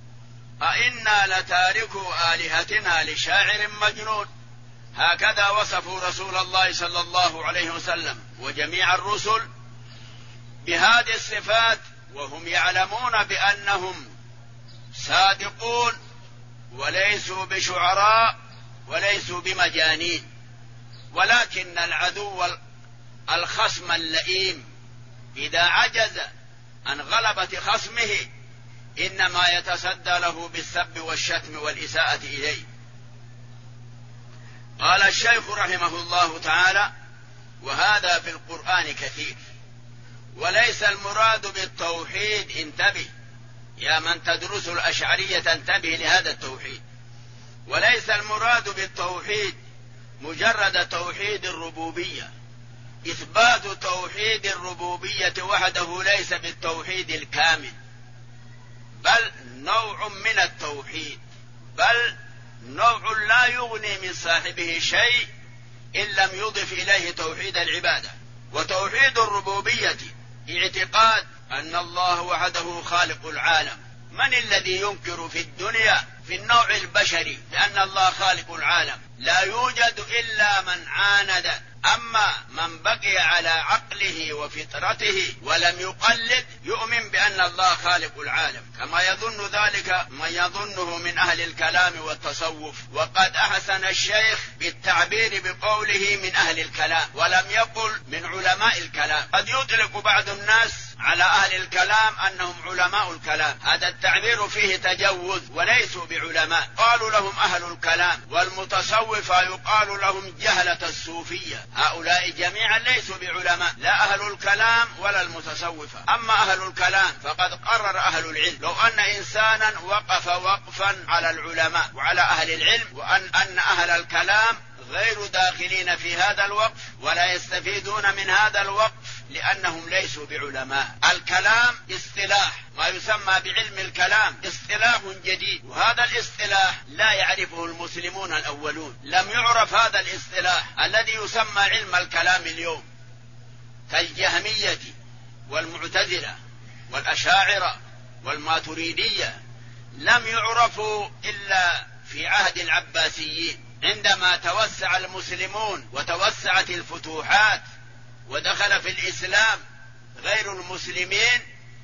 أئنا لتاركوا آلهتنا لشاعر مجنون، هكذا وصفوا رسول الله صلى الله عليه وسلم وجميع الرسل بهذه الصفات، وهم يعلمون بأنهم صادقون وليسوا بشعراء وليسوا بمجانين. ولكن العدو الخصم اللئيم إذا عجز عن غلبة خصمه إنما يتصدى له بالسب والشتم والإساءة إليه. قال الشيخ رحمه الله تعالى: وهذا في القرآن كثير، وليس المراد بالتوحيد، انتبه يا من تدرس الأشعرية، انتبه لهذا التوحيد، وليس المراد بالتوحيد مجرد توحيد الربوبية، إثبات توحيد الربوبية وحده ليس بالتوحيد الكامل، بل نوع من التوحيد، بل نوع لا يغني من صاحبه شيء إن لم يضف إليه توحيد العبادة. وتوحيد الربوبية اعتقاد أن الله وحده خالق العالم. من الذي ينكر في الدنيا في النوع البشري لأن الله خالق العالم؟ لا يوجد إلا من عاند. أما من بقي على عقله وفطرته ولم يقلد يؤمن بأن الله خالق العالم، كما يظن ذلك من يظنه من أهل الكلام والتصوف. وقد أحسن الشيخ بالتعبير بقوله من أهل الكلام ولم يقل من علماء الكلام. قد يطلق بعض الناس على أهل الكلام أنهم علماء الكلام، هذا التعبير فيه تجوز وليسوا بعلماء، قالوا لهم أهل الكلام. والمتصوفة يقال لهم جهلة الصوفية، هؤلاء جميعا ليسوا بعلماء، لا أهل الكلام ولا المتصوفة. أما أهل الكلام فقد قرر أهل العلم لو أن إنسانا وقف وقفا على العلماء وعلى أهل العلم وأن أن أهل الكلام غير داخلين في هذا الوقف ولا يستفيدون من هذا الوقف لأنهم ليسوا بعلماء. الكلام اصطلاح، ما يسمى بعلم الكلام اصطلاح جديد، وهذا الاصطلاح لا يعرفه المسلمون الأولون. لم يعرف هذا الاصطلاح الذي يسمى علم الكلام اليوم، كالجهمية والمعتزلة والأشاعرة والماتريدية، لم يعرفوا إلا في عهد العباسيين عندما توسع المسلمون وتوسعت الفتوحات ودخل في الإسلام غير المسلمين،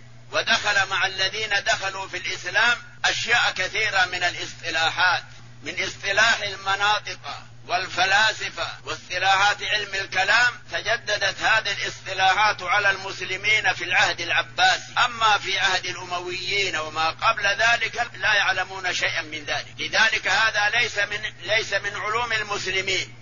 ودخل مع الذين دخلوا في الإسلام أشياء كثيرة من الاصطلاحات، من اصطلاح المناطق والفلاسفة واصطلاحات علم الكلام. تجددت هذه الاصطلاحات على المسلمين في العهد العباسي، أما في عهد الأمويين وما قبل ذلك لا يعلمون شيئا من ذلك. لذلك هذا ليس من ليس من علوم المسلمين.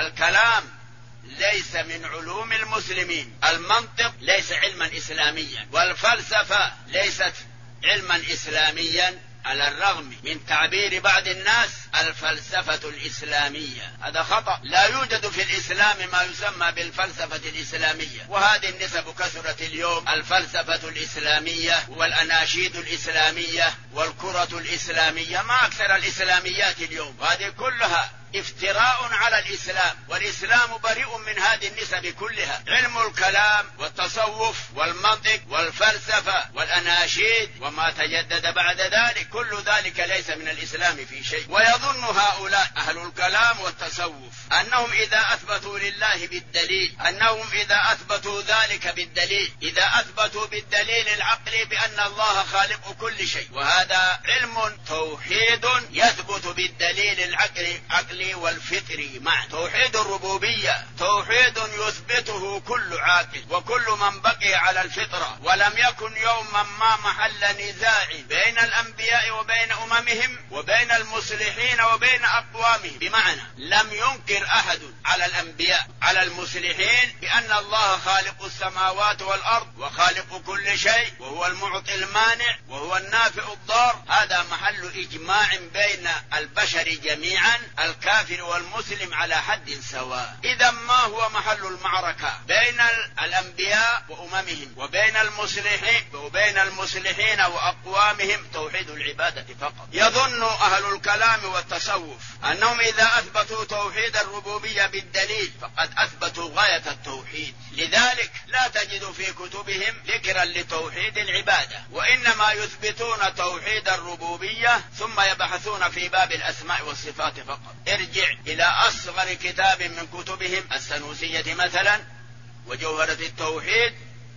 الكلام ليس من علوم المسلمين، المنطق ليس علما إسلاميا، والفلسفة ليست علما إسلاميا، على الرغم من تعبير بعض الناس الفلسفة الإسلامية. هذا خطأ، لا يوجد في الإسلام ما يسمى بالفلسفة الإسلامية، وهذه النسب كثرت اليوم، الفلسفة الإسلامية والأناشيد الإسلامية والكرة الإسلامية، ما أكثر الإسلاميات اليوم، وهذه كلها افتراء على الإسلام، والإسلام بريء من هذه النسب كلها. علم الكلام والتصوف والمنطق والفلسفة والأناشيد وما تجدد بعد ذلك، كل ذلك ليس من الإسلام في شيء. ويظن هؤلاء أهل الكلام والتصوف أنهم إذا أثبتوا لله بالدليل، أنهم إذا أثبتوا ذلك بالدليل، إذا أثبتوا بالدليل العقلي بأن الله خالق كل شيء، وهذا علم توحيد يثبت بالدليل العقلي عقلي والفطري معا. توحيد الربوبية توحيد يثبته كل عاقل وكل من بقي على الفطرة، ولم يكن يوما ما محل نزاع بين الأنبياء وبين أممهم وبين المصلحين وبين أقوامهم، بمعنى لم ينكر أحد على الأنبياء على المصلحين بأن الله خالق السماوات والأرض وخالق كل شيء وهو المعطي المانع وهو النافع الضار. هذا محل إجماع بين البشر جميعا، الكافر والمسلم على حد سواء. إذا ما هو محل المعركة بين الأنبياء وأممهم وبين المصلحين وبين المصلحين وأقوامهم؟ توحيد العبادة فقط. يظن أهل الكلام والتصوف أنهم إذا أثبتوا توحيد الربوبية بالدليل فقد أثبتوا غاية التوحيد، لذلك لا تجد في كتبهم ذكرا لتوحيد العبادة، وإنما يثبتون توحيد الربوبية ثم يبحثون في باب الأسماء والصفات فقط. ارجع إلى أصغر كتاب من كتبهم السنوسية مثلا وجوهرة التوحيد،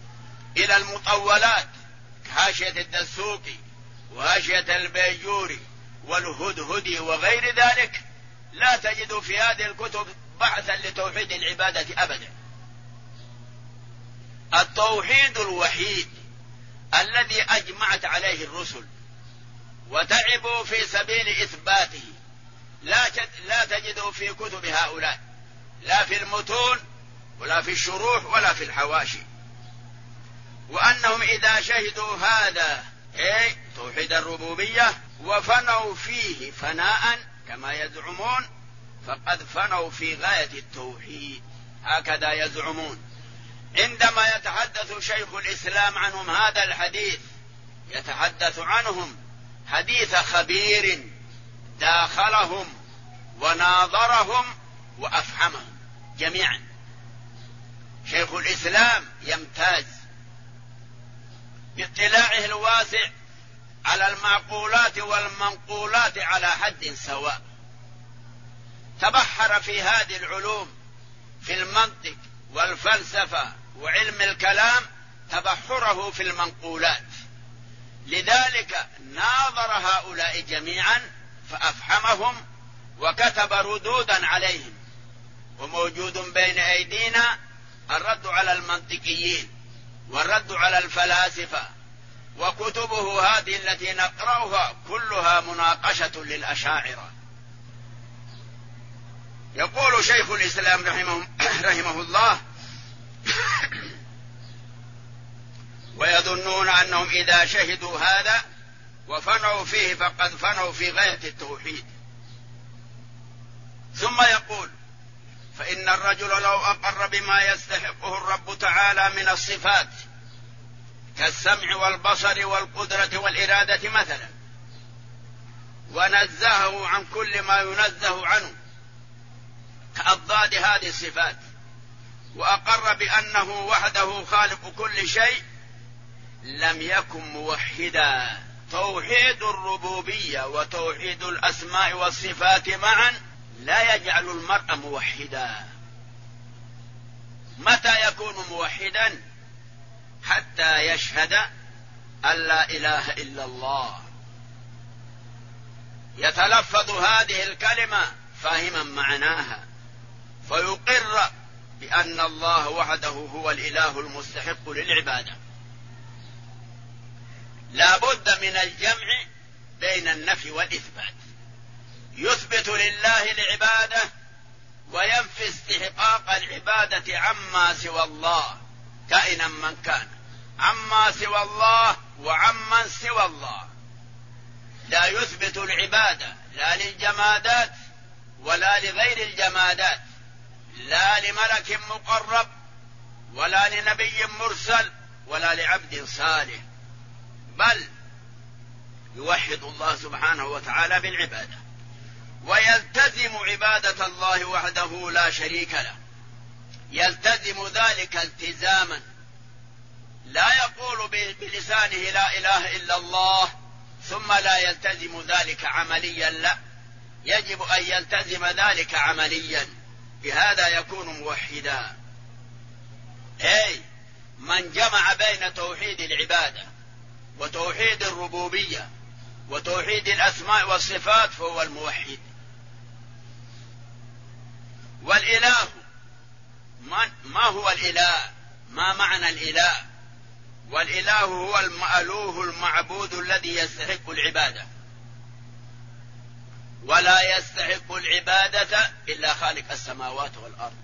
إلى المطولات كهاشية الدسوقي وهاشية البيجوري والهدهدي وغير ذلك، لا تجد في هذه الكتب بحثا لتوحيد العبادة أبدا. التوحيد الوحيد الذي أجمعت عليه الرسل وتعبوا في سبيل إثباته لا لا تجده في كتب هؤلاء، لا في المتون ولا في الشروح ولا في الحواشي. وأنهم إذا شهدوا هذا إيه توحيد الربوبية وفنوا فيه فناء كما يزعمون فقد فنوا في غاية التوحيد، هكذا يزعمون. عندما يتحدث شيخ الإسلام عنهم هذا الحديث يتحدث عنهم حديث خبير داخلهم وناظرهم وأفهمهم جميعا. شيخ الإسلام يمتاز باطلاعه الواسع على المعقولات والمنقولات على حد سواء، تبحر في هذه العلوم في المنطق والفلسفة وعلم الكلام تبحره في المنقولات، لذلك ناظر هؤلاء جميعا فأفهمهم وكتب ردودا عليهم، وموجود بين أيدينا الرد على المنطقيين والرد على الفلاسفة، وكتبه هذه التي نقرأها كلها مناقشة للأشاعرة. يقول شيخ الإسلام رحمه, رحمه الله: ويظنون أنهم إذا شهدوا هذا وفنوا فيه فقد فنوا في غاية التوحيد. ثم يقول: فإن الرجل لو أقر بما يستحقه الرب تعالى من الصفات كالسمع والبصر والقدرة والإرادة مثلا، ونزهه عن كل ما ينزه عنه كأضداد هذه الصفات، وأقر بأنه وحده خالق كل شيء، لم يكن موحدا. توحيد الربوبية وتوحيد الأسماء والصفات معا لا يجعل المرء موحدا. متى يكون موحدا؟ حتى يشهد أن لا إله إلا الله، يتلفظ هذه الكلمة فاهما معناها، فيقر بأن الله وحده هو الإله المستحق للعبادة. لا بد من الجمع بين النفي والإثبات، يثبت لله العبادة وينفي استحقاق العبادة عما سوى الله كائنا من كان، عما سوى الله وعمن سوى الله. لا يثبت العبادة لا للجمادات ولا لغير الجمادات، لا لملك مقرب ولا لنبي مرسل ولا لعبد صالح، بل يوحد الله سبحانه وتعالى بالعبادة، ويلتزم عبادة الله وحده لا شريك له. يلتزم ذلك التزاما، لا يقول بلسانه لا إله إلا الله ثم لا يلتزم ذلك عمليا، لا، يجب أن يلتزم ذلك عمليا، بهذا يكون موحدا. أي من جمع بين توحيد العبادة وتوحيد الربوبية وتوحيد الأسماء والصفات فهو الموحد. والإله ما هو الإله؟ ما معنى الإله؟ والإله هو المألوه المعبود الذي يستحق العبادة، ولا يستحق العبادة إلا خالق السماوات والأرض.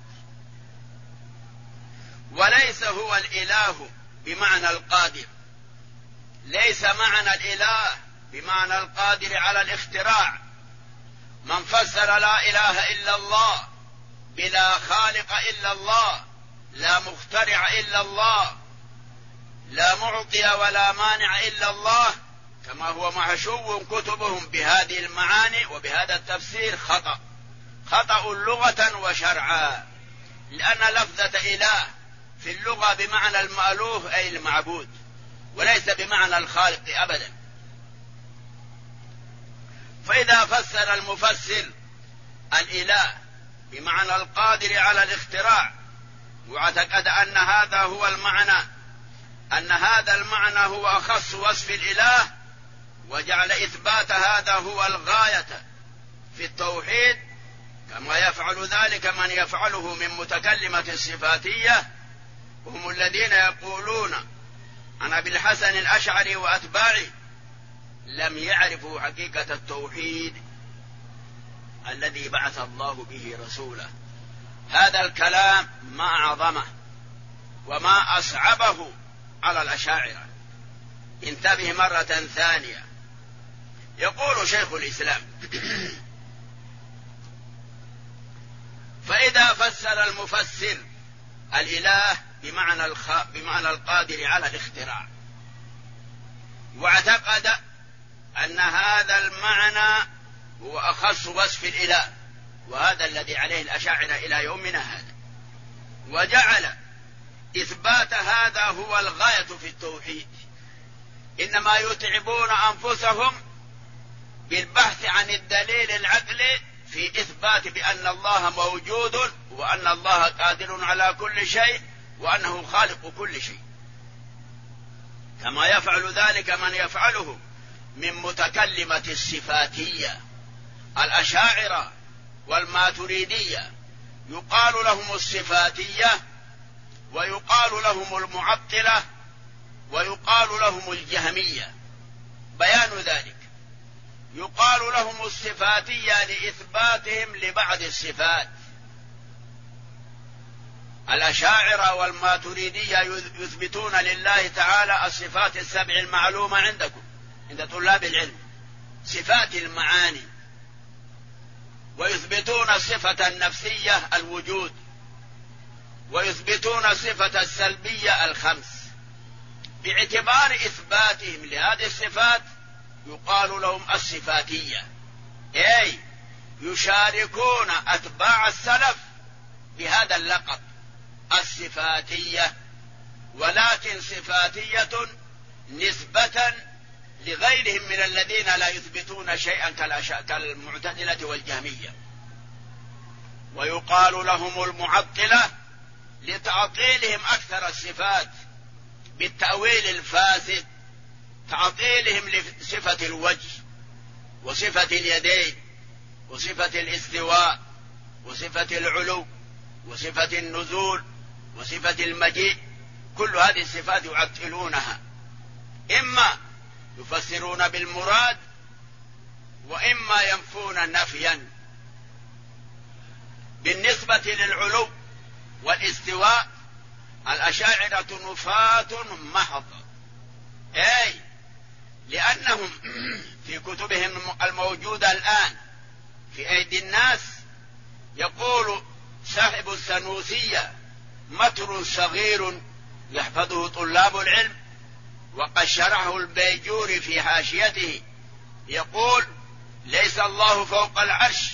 وليس هو الإله بمعنى القادر، ليس معنى الإله بمعنى القادر على الاختراع. من فسر لا إله إلا الله بلا خالق إلا الله، لا مخترع إلا الله، لا معطي ولا مانع إلا الله، كما هو محشو كتبهم بهذه المعاني وبهذا التفسير، خطأ خطأ لغة وشرعا، لأن لفظة إله في اللغة بمعنى المألوه أي المعبود، وليس بمعنى الخالق أبدا. فإذا فسر المفسر الإله بمعنى القادر على الاختراع واعتقد أن هذا هو المعنى، أن هذا المعنى هو أخص وصف الإله، وجعل إثبات هذا هو الغاية في التوحيد، كما يفعل ذلك من يفعله من متكلمة الصفاتية، هم الذين يقولون عن أبي الحسن الأشعري وأتباعه لم يعرفوا حقيقة التوحيد الذي بعث الله به رسوله. هذا الكلام ما أعظمه وما أصعبه على الأشاعرة. انتبه مرة ثانية. يقول شيخ الإسلام: فإذا فسر المفسر الإله بمعنى, الخ... بمعنى القادر على الاختراع، واعتقد أن هذا المعنى هو أخص وصف الإله، وهذا الذي عليه الأشاعرة إلى يومنا هذا، وجعل إثبات هذا هو الغاية في التوحيد، إنما يتعبون أنفسهم بالبحث عن الدليل العقلي في إثبات بأن الله موجود وأن الله قادر على كل شيء وأنه خالق كل شيء، كما يفعل ذلك من يفعله من متكلمة الصفاتية الأشاعرة والماتريدية، يقال لهم الصفاتية ويقال لهم المعطلة ويقال لهم الجهمية. بيان ذلك: يقال لهم الصفاتية لإثباتهم لبعض الصفات، الأشاعرة والماتريدية يثبتون لله تعالى الصفات السبع المعلومة عندكم عند طلاب العلم، صفات المعاني، ويثبتون الصفة النفسية الوجود، ويثبتون الصفة السلبية الخمس. باعتبار إثباتهم لهذه الصفات يقال لهم الصفاتية، أي يشاركون أتباع السلف بهذا اللقب الصفاتية، ولكن صفاتية نسبة لغيرهم من الذين لا يثبتون شيئا كالمعتزلة والجهمية. ويقال لهم المعطلة لتعطيلهم أكثر الصفات بالتأويل الفاسد، تعطيلهم لصفة الوجه وصفة اليدين وصفة الاستواء وصفة العلو وصفة النزول وصفة المجيء، كل هذه الصفات يعطلونها، إما يفسرون بالمراد وإما ينفون نفيا. بالنسبة للعلو والاستواء الأشاعرة نفاة محض، أي لأنهم في كتبهم الموجودة الآن في أيدي الناس يقول صاحب السنوسية متر صغير يحفظه طلاب العلم، وقد شرحه البيجوري في حاشيته، يقول: ليس الله فوق العرش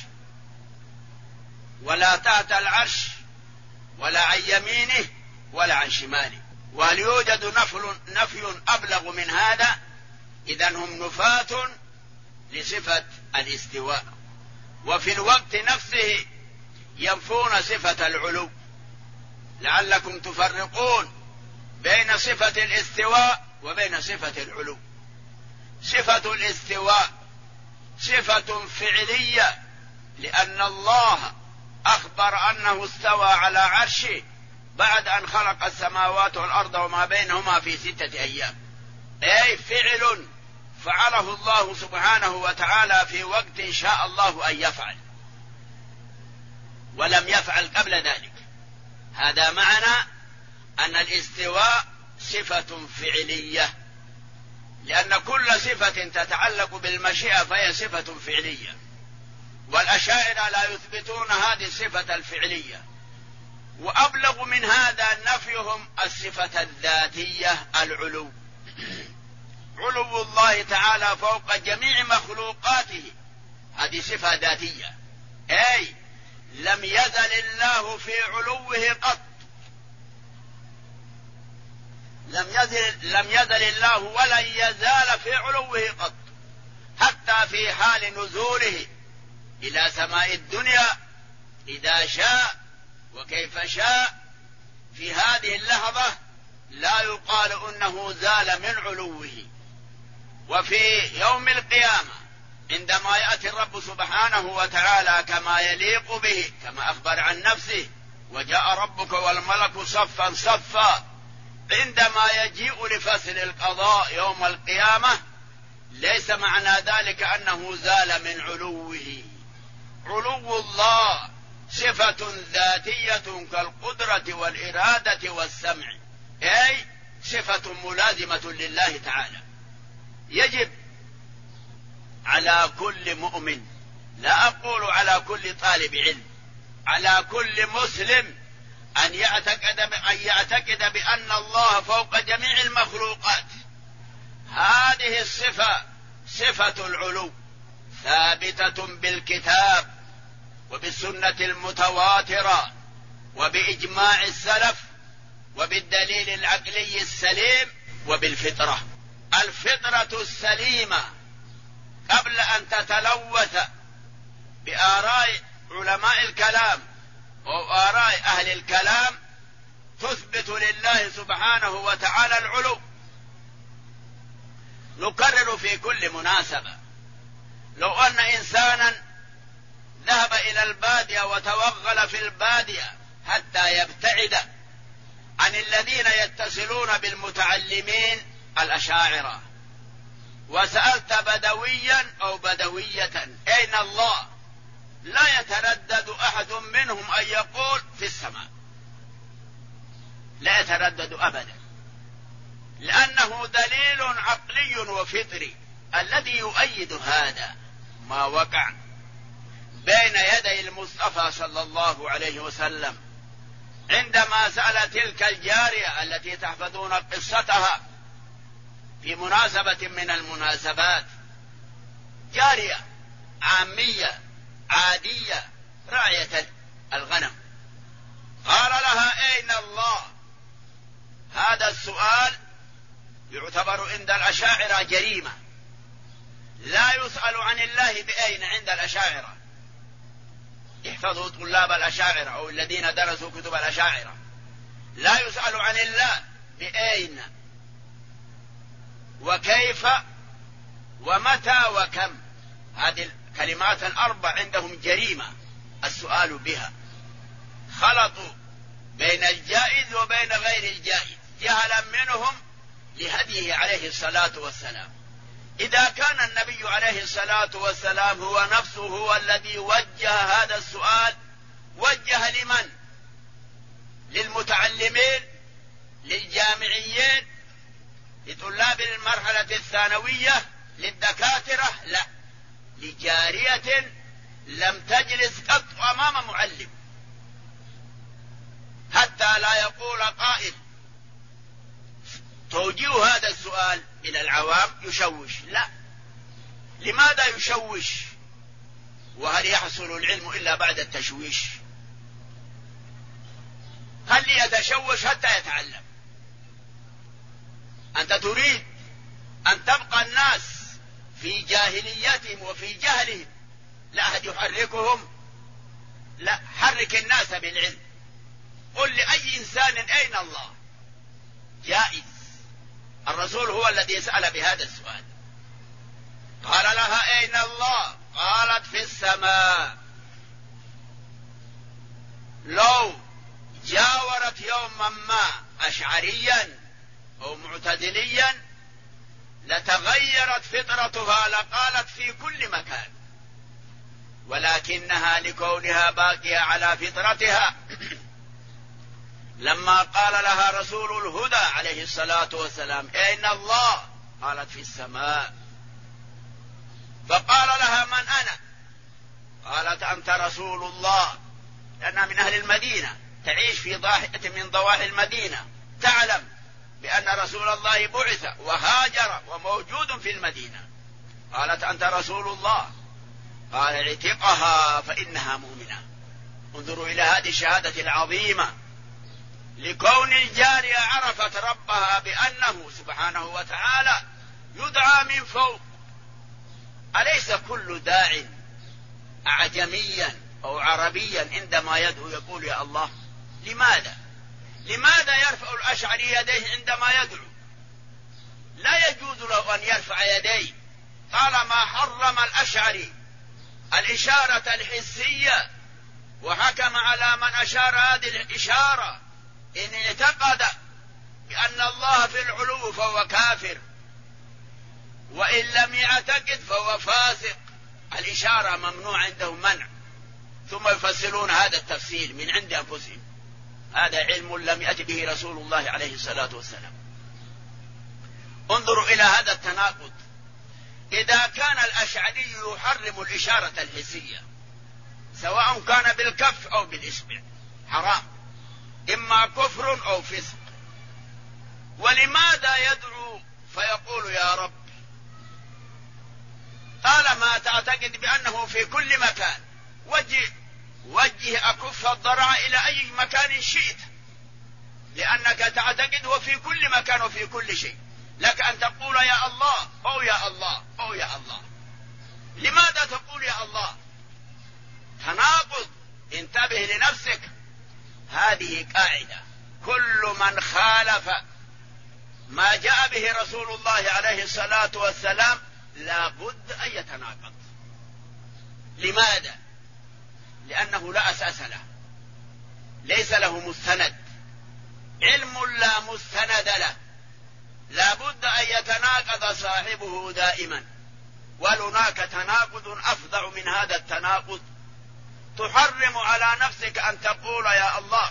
ولا تحت العرش ولا عن يمينه ولا عن شماله. وهل يوجد نفي أبلغ من هذا؟ إذن هم نفاة لصفة الاستواء، وفي الوقت نفسه ينفون صفة العلو، لعلكم تفرقون بين صفة الاستواء وبين صفة العلو. صفة الاستواء صفة فعلية، لأن الله أخبر أنه استوى على عرشه بعد أن خلق السماوات والأرض وما بينهما في ستة أيام، أي فعل فعله الله سبحانه وتعالى في وقت شاء الله أن يفعل، ولم يفعل قبل ذلك. هذا معنى أن الاستواء صفة فعلية، لأن كل صفة تتعلق بالمشيئة فهي صفة فعلية، والأشاعرة لا يثبتون هذه الصفة الفعلية. وأبلغ من هذا نفيهم الصفة الذاتية العلو، علو الله تعالى فوق جميع مخلوقاته، هذه صفة ذاتية، أي لم يزل الله في علوه قط، لم يزل, لم يزل الله ولن يزال في علوه قط، حتى في حال نزوله إلى سماء الدنيا إذا شاء وكيف شاء. في هذه اللحظة لا يقال أنه زال من علوه. وفي يوم القيامة عندما يأتي الرب سبحانه وتعالى كما يليق به، كما أخبر عن نفسه: وجاء ربك والملك صفا صفا، عندما يجيء لفصل القضاء يوم القيامة ليس معنى ذلك أنه زال من علوه. علو الله صفة ذاتية كالقدرة والإرادة والسمع، أي صفة ملازمة لله تعالى. يجب على كل مؤمن، لا أقول على كل طالب علم، على كل مسلم أن يعتقد أن يعتقد بأن الله فوق جميع المخلوقات. هذه الصفة صفة العلو ثابتة بالكتاب وبالسنة المتواترة وبإجماع السلف وبالدليل العقلي السليم وبالفطرة. الفطرة السليمة قبل أن تتلوث بآراء علماء الكلام أو آراء أهل الكلام تثبت لله سبحانه وتعالى العلو. نكرر في كل مناسبة، لو أن إنسانا ذهب إلى البادية وتوغل في البادية حتى يبتعد عن الذين يتصلون بالمتعلمين الأشاعرة، وسألت بدويا أو بدوية أين الله، لا يتردد أحد منهم أن يقول في السماء، لا يتردد أبدا، لأنه دليل عقلي وفطري. الذي يؤيد هذا ما وقع بين يدي المصطفى صلى الله عليه وسلم عندما سأل تلك الجارية التي تحفظون قصتها في مناسبة من المناسبات، جارية عامية عادية راعية الغنم، قال لها أين الله؟ هذا السؤال يعتبر عند الأشاعرة جريمة، لا يسأل عن الله بأين عند الأشاعرة. احفظوا طلاب الأشاعرة أو الذين درسوا كتب الأشاعرة، لا يسأل عن الله بأين وكيف ومتى وكم. هذه الكلمات الأربع عندهم جريمة السؤال بها، خلطوا بين الجائز وبين غير الجائز جهلا منهم لهديه عليه الصلاة والسلام. إذا كان النبي عليه الصلاة والسلام هو نفسه هو الذي وجه هذا السؤال، وجه لمن؟ للمتعلمين، للجامعيين، لطلاب المرحلة الثانوية، للدكاترة؟ لا، لجارية لم تجلس قط أمام معلم، حتى لا يقول قائل توجيه هذا السؤال إلى العوام يشوش. لا، لماذا يشوش وهل يحصل العلم إلا بعد التشويش؟ هل يتشوش حتى يتعلم؟ أنت تريد أن تبقى الناس في جاهليتهم وفي جهلهم، لا أحد يحركهم، لا، حرك الناس بالعلم. قل لأي إنسان أين الله؟ جائز. الرسول هو الذي سأل بهذا السؤال. قال لها أين الله؟ قالت في السماء. لو جاورت يوما ما أشعريا أو معتدليا لتغيرت فطرتها لقالت في كل مكان، ولكنها لكونها باقية على فطرتها لما قال لها رسول الهدى عليه الصلاة والسلام أين الله؟ قالت في السماء. فقال لها من أنا؟ قالت أنت رسول الله، لأنها من أهل المدينة تعيش في ضاحية من ضواحي المدينة، تعلم بأن رسول الله بعث وهاجر وموجود في المدينة. قالت أنت رسول الله. قال اعتقها فإنها مؤمنة. انظروا إلى هذه الشهادة العظيمة، لكون الجارية عرفت ربها بأنه سبحانه وتعالى يدعى من فوق. أليس كل داع أعجميا أو عربيا عندما يدعو يقول يا الله؟ لماذا؟ لماذا يرفع الأشعري يديه عندما يدعو؟ لا يجوز له أن يرفع يديه، طالما حرم الأشعري الإشارة الحسية وحكم على من أشار هذه الإشارة إن اعتقد بأن الله في العلو فهو كافر، وإن لم يعتقد فهو فاسق. الإشارة ممنوع عندهم منع، ثم يفسرون هذا التفسير من عند أنفسهم. هذا علم لم يأت به رسول الله عليه الصلاة والسلام. انظروا إلى هذا التناقض. إذا كان الأشعري يحرم الإشارة الحسية سواء كان بالكف أو بالإصبع حرام، إما كفر أو فسق. ولماذا يدعو فيقول يا رب؟ طالما تعتقد بأنه في كل مكان، وجه وجه أكف الضرع إلى أي مكان شئت، لأنك تعتقده في كل مكان وفي كل شيء. لك أن تقول يا الله أو يا الله أو يا الله. لماذا تقول يا الله؟ تناقض. انتبه لنفسك. هذه قاعدة، كل من خالف ما جاء به رسول الله عليه الصلاة والسلام لا بد أن يتناقض. لماذا؟ لأنه لا أساس له، ليس له مستند، علم لا مستند له، لا بد أن يتناقض صاحبه دائما. ولهناك تناقض أفظع من هذا التناقض. تحرم على نفسك أن تقول يا الله،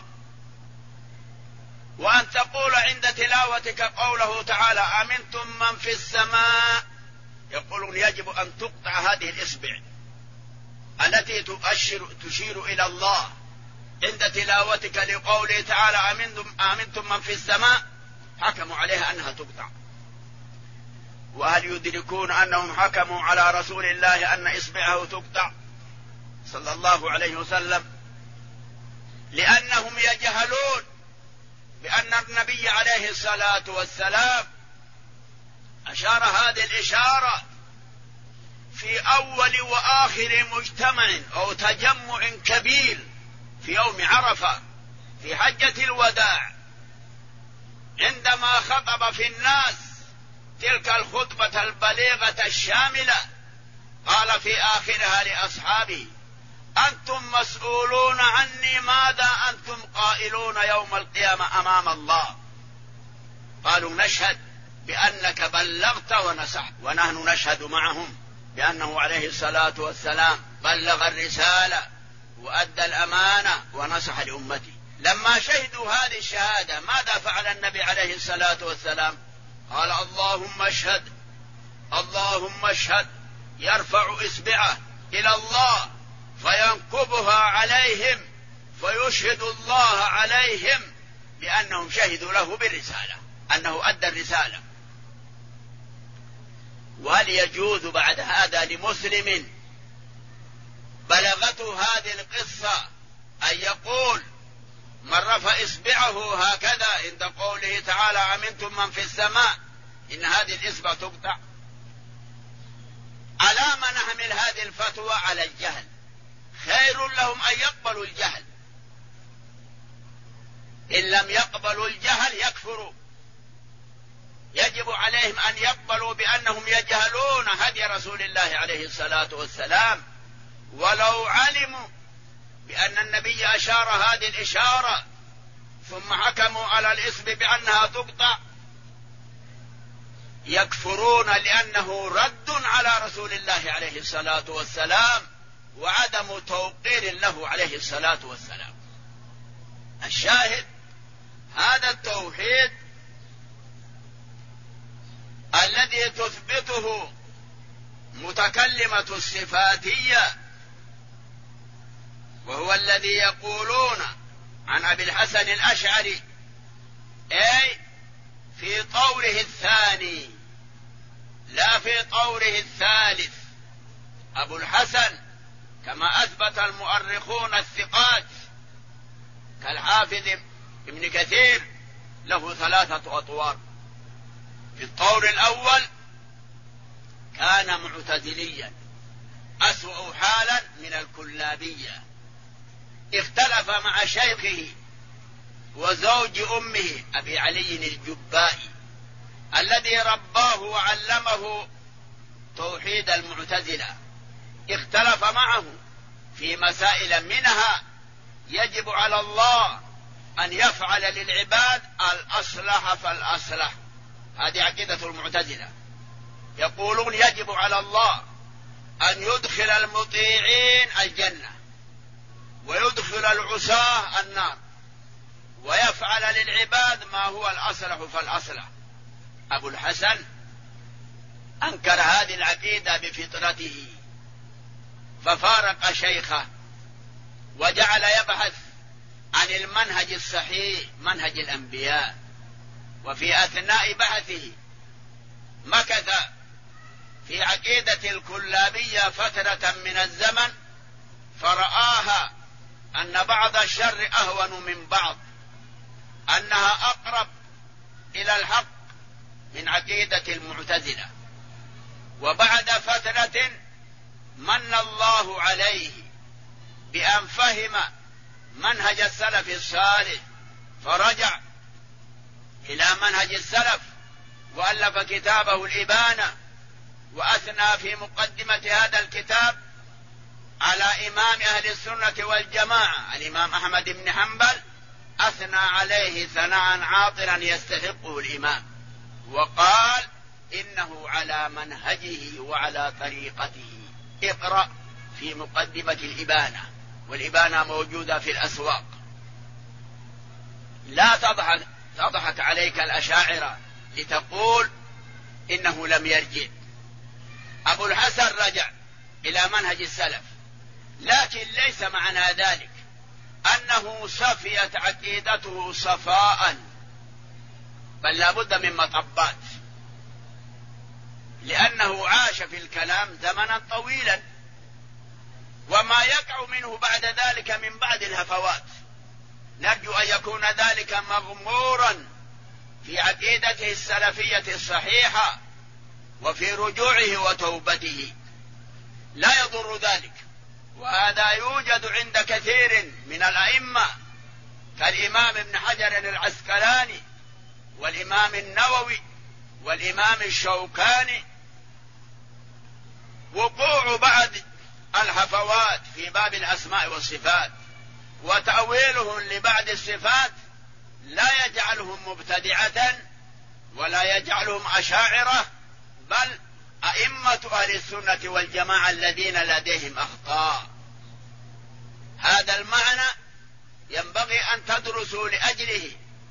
وأن تقول عند تلاوتك قوله تعالى أمنتم من في السماء، يقولون يجب أن تقطع هذه الإصبع التي تؤشر تشير إلى الله عند تلاوتك لقوله تعالى أمنتم, أمنتم من في السماء، حكموا عليها أنها تقطع. وهل يدركون أنهم حكموا على رسول الله أن إصبعه تقطع صلى الله عليه وسلم؟ لأنهم يجهلون بأن النبي عليه الصلاة والسلام أشار هذه الإشارة في أول وآخر مجتمع أو تجمع كبير في يوم عرفة في حجة الوداع، عندما خطب في الناس تلك الخطبة البليغة الشاملة، قال في آخرها لأصحابه أنتم مسؤولون عني، ماذا أنتم قائلون يوم القيامة أمام الله؟ قالوا نشهد بأنك بلغت ونصحت، ونحن نشهد معهم بأنه عليه الصلاة والسلام بلغ الرسالة وأدى الأمانة ونصح لأمته. لما شهدوا هذه الشهادة ماذا فعل النبي عليه الصلاة والسلام؟ قال اللهم اشهد اللهم اشهد، يرفع إصبعه إلى الله فينكبها عليهم فيشهد الله عليهم بأنهم شهدوا له بالرسالة، أنه أدى الرسالة. وهل يجوز بعد هذا لمسلم بلغته هذه القصة أن يقول من رفع إصبعه هكذا عند قوله تعالى أمنتم من في السماء إن هذه الإصبع تقطع؟ على ما نحمل هذه الفتوى على الجهل. خير لهم أن يقبلوا الجهل، إن لم يقبلوا الجهل يكفروا. يجب عليهم أن يقبلوا بأنهم يجهلون هدي رسول الله عليه الصلاة والسلام، ولو علموا بأن النبي أشار هذه الإشارة ثم حكموا على الإصبع بأنها تقطع يكفرون، لأنه رد على رسول الله عليه الصلاة والسلام وعدم توقير له عليه الصلاة والسلام. الشاهد هذا التوحيد الذي تثبته متكلمة الصفاتية، وهو الذي يقولون عن أبي الحسن الأشعري أي في طوره الثاني لا في طوره الثالث. أبو الحسن كما أثبت المؤرخون الثقات كالحافظ ابن كثير له ثلاثة أطوار. في الطور الأول كان معتزليا أسوأ حالا من الكلابية، اختلف مع شيخه وزوج أمه أبي علي الجبائي الذي رباه وعلمه توحيد المعتزلة، اختلف معه في مسائل منها يجب على الله أن يفعل للعباد الأصلح فالأصلح. هذه عقيدة المعتزلة، يقولون يجب على الله أن يدخل المطيعين الجنة ويدخل العصاة النار ويفعل للعباد ما هو الأصلح فالأصلح. أبو الحسن أنكر هذه العقيدة بفطرته ففارق شيخه وجعل يبحث عن المنهج الصحيح منهج الأنبياء. وفي أثناء بحثه مكث في عقيدة الكلابية فترة من الزمن، فرآها أن بعض الشر أهون من بعض، أنها أقرب إلى الحق من عقيدة المعتزلة. وبعد فترة من الله عليه بأن فهم منهج السلف الصالح، فرجع إلى منهج السلف وألف كتابه الإبانة، وأثنى في مقدمة هذا الكتاب على إمام أهل السنة والجماعة الإمام أحمد بن حنبل، أثنى عليه ثناء عاطرا يستحقه الإمام، وقال إنه على منهجه وعلى طريقته. اقرأ في مقدمة الإبانة، والإبانة موجودة في الأسواق. لا تضحك, تضحك عليك الأشاعرة لتقول إنه لم يرجع. أبو الحسن رجع إلى منهج السلف، لكن ليس معنى ذلك أنه صفيت عقيدته صفاء، بل لا بد من مطبات، لأنه عاش في الكلام زمنا طويلا، وما يقع منه بعد ذلك من بعد الهفوات نرجو أن يكون ذلك مغمورا في عقيدته السلفية الصحيحة وفي رجوعه وتوبته، لا يضر ذلك. وهذا يوجد عند كثير من الأئمة كالإمام ابن حجر العسقلاني والإمام النووي والإمام الشوكاني. وقوع بعض الهفوات في باب الأسماء والصفات وتأويلهم لبعض الصفات لا يجعلهم مبتدعة ولا يجعلهم أشاعرة، بل أئمة أهل السنة والجماعة الذين لديهم أخطاء. هذا المعنى ينبغي أن تدرسوا لأجله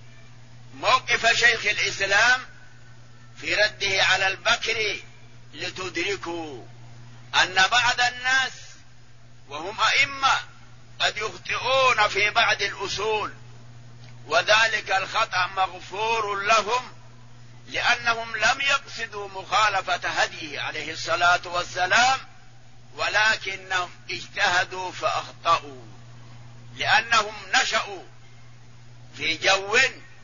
موقف شيخ الإسلام في رده على البكري، لتدركوا أن بعض الناس وهم أئمة قد يخطئون في بعض الأصول، وذلك الخطأ مغفور لهم لأنهم لم يقصدوا مخالفة هديه عليه الصلاة والسلام، ولكنهم اجتهدوا فأخطأوا، لأنهم نشأوا في جو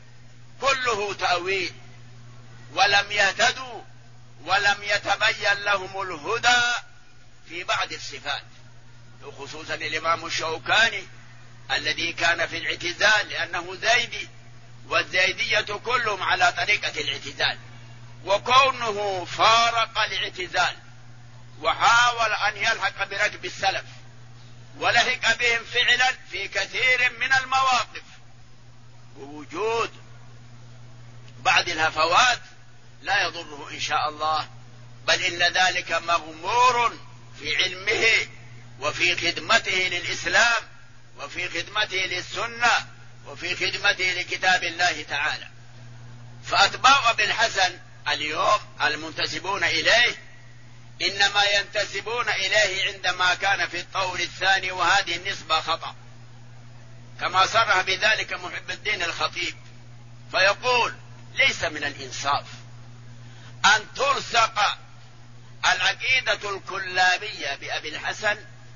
كله تأويل، ولم يهتدوا ولم يتبين لهم الهدى في بعض الصفات، وخصوصا الإمام الشوكاني الذي كان في الاعتزال لأنه زيدي، والزيدية كلهم على طريقة الاعتزال، وكونه فارق الاعتزال وحاول أن يلحق بركب السلف ولحق بهم فعلا في كثير من المواقف. ووجود بعض الهفوات لا يضره إن شاء الله، بل إن ذلك مغمور في علمه وفي خدمته للإسلام وفي خدمته للسنة وفي خدمته لكتاب الله تعالى. فأتباع أبي الحسن اليوم المنتسبون إليه إنما ينتسبون إليه عندما كان في الطور الثاني، وهذه النسبة خطأ، كما صرح بذلك محب الدين الخطيب، فيقول ليس من الإنصاف أن ترسق العقيدة الكلابية بأبي الحسن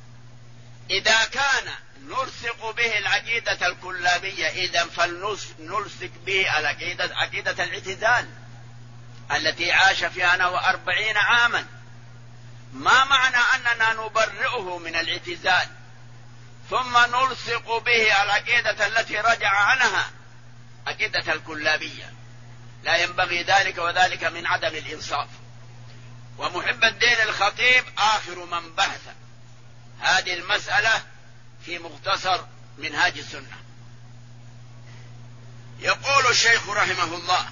إذا كان نرسق به العقيدة الكلابية، إذن فلنرسق به العقيدة عقيدة الاعتزال التي عاش فيها نحو أربعين عاما. ما معنى أننا نبرئه من الاعتزال ثم نلصق به العقيدة التي رجع عنها عقيدة الكلابية؟ لا ينبغي ذلك، وذلك من عدم الإنصاف. ومحب الدين الخطيب آخر من بحث هذه المسألة في مختصر منهاج السنة. يقول الشيخ رحمه الله: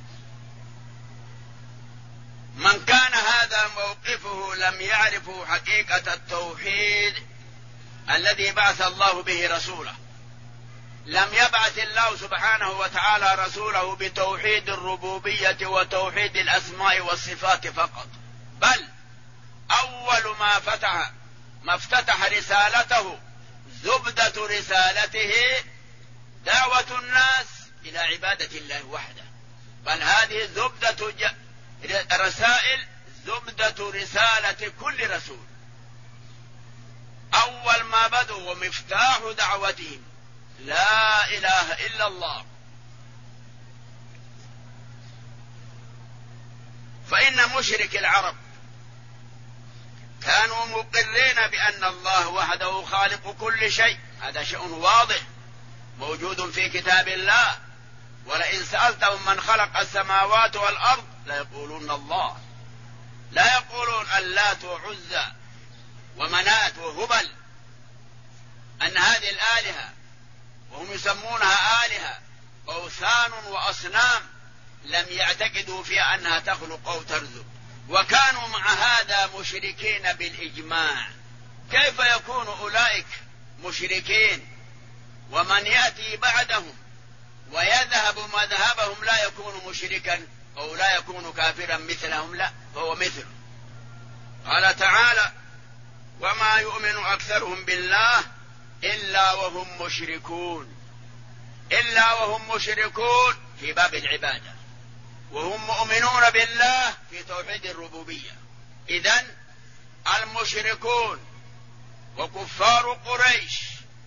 من كان هذا موقفه لم يعرف حقيقة التوحيد الذي بعث الله به رسوله. لم يبعث الله سبحانه وتعالى رسوله بتوحيد الربوبية وتوحيد الأسماء والصفات فقط، بل أول ما فتح ما افتتح رسالته زبدة رسالته دعوة الناس إلى عبادة الله وحده. بل هذه زبدة ج... رسائل زبدة رسالة كل رسول. أول ما بدوا ومفتاح دعوتهم لا إله إلا الله. فإن مشرك العرب كانوا مقرين بأن الله وحده خالق كل شيء، هذا شيء واضح موجود في كتاب الله. ولئن سألتهم من خلق السماوات والأرض ليقولون الله، لا يقولون اللات وعزى ومنات وهبل أن هذه الآلهة، وهم يسمونها آلهة أوثان وأصنام لم يعتقدوا فيها أنها تخلق أو ترزق، وكانوا مع هذا مشركين بالإجماع. كيف يكون أولئك مشركين ومن يأتي بعدهم ويذهب مذهبهم لا يكون مشركا أو لا يكون كافرا مثلهم؟ لا، فهو مثل. قال تعالى: وما يؤمن أكثرهم بالله إلا وهم مشركون. إلا وهم مشركون في باب العبادة، وهم مؤمنون بالله في توحيد الربوبية. إذن المشركون وكفار قريش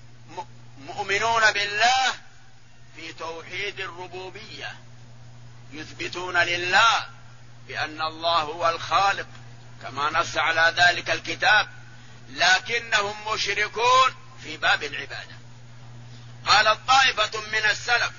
مؤمنون بالله في توحيد الربوبية، يثبتون لله بأن الله هو الخالق كما نص على ذلك الكتاب، لكنهم مشركون في باب العبادة. قال طائفة من السلف: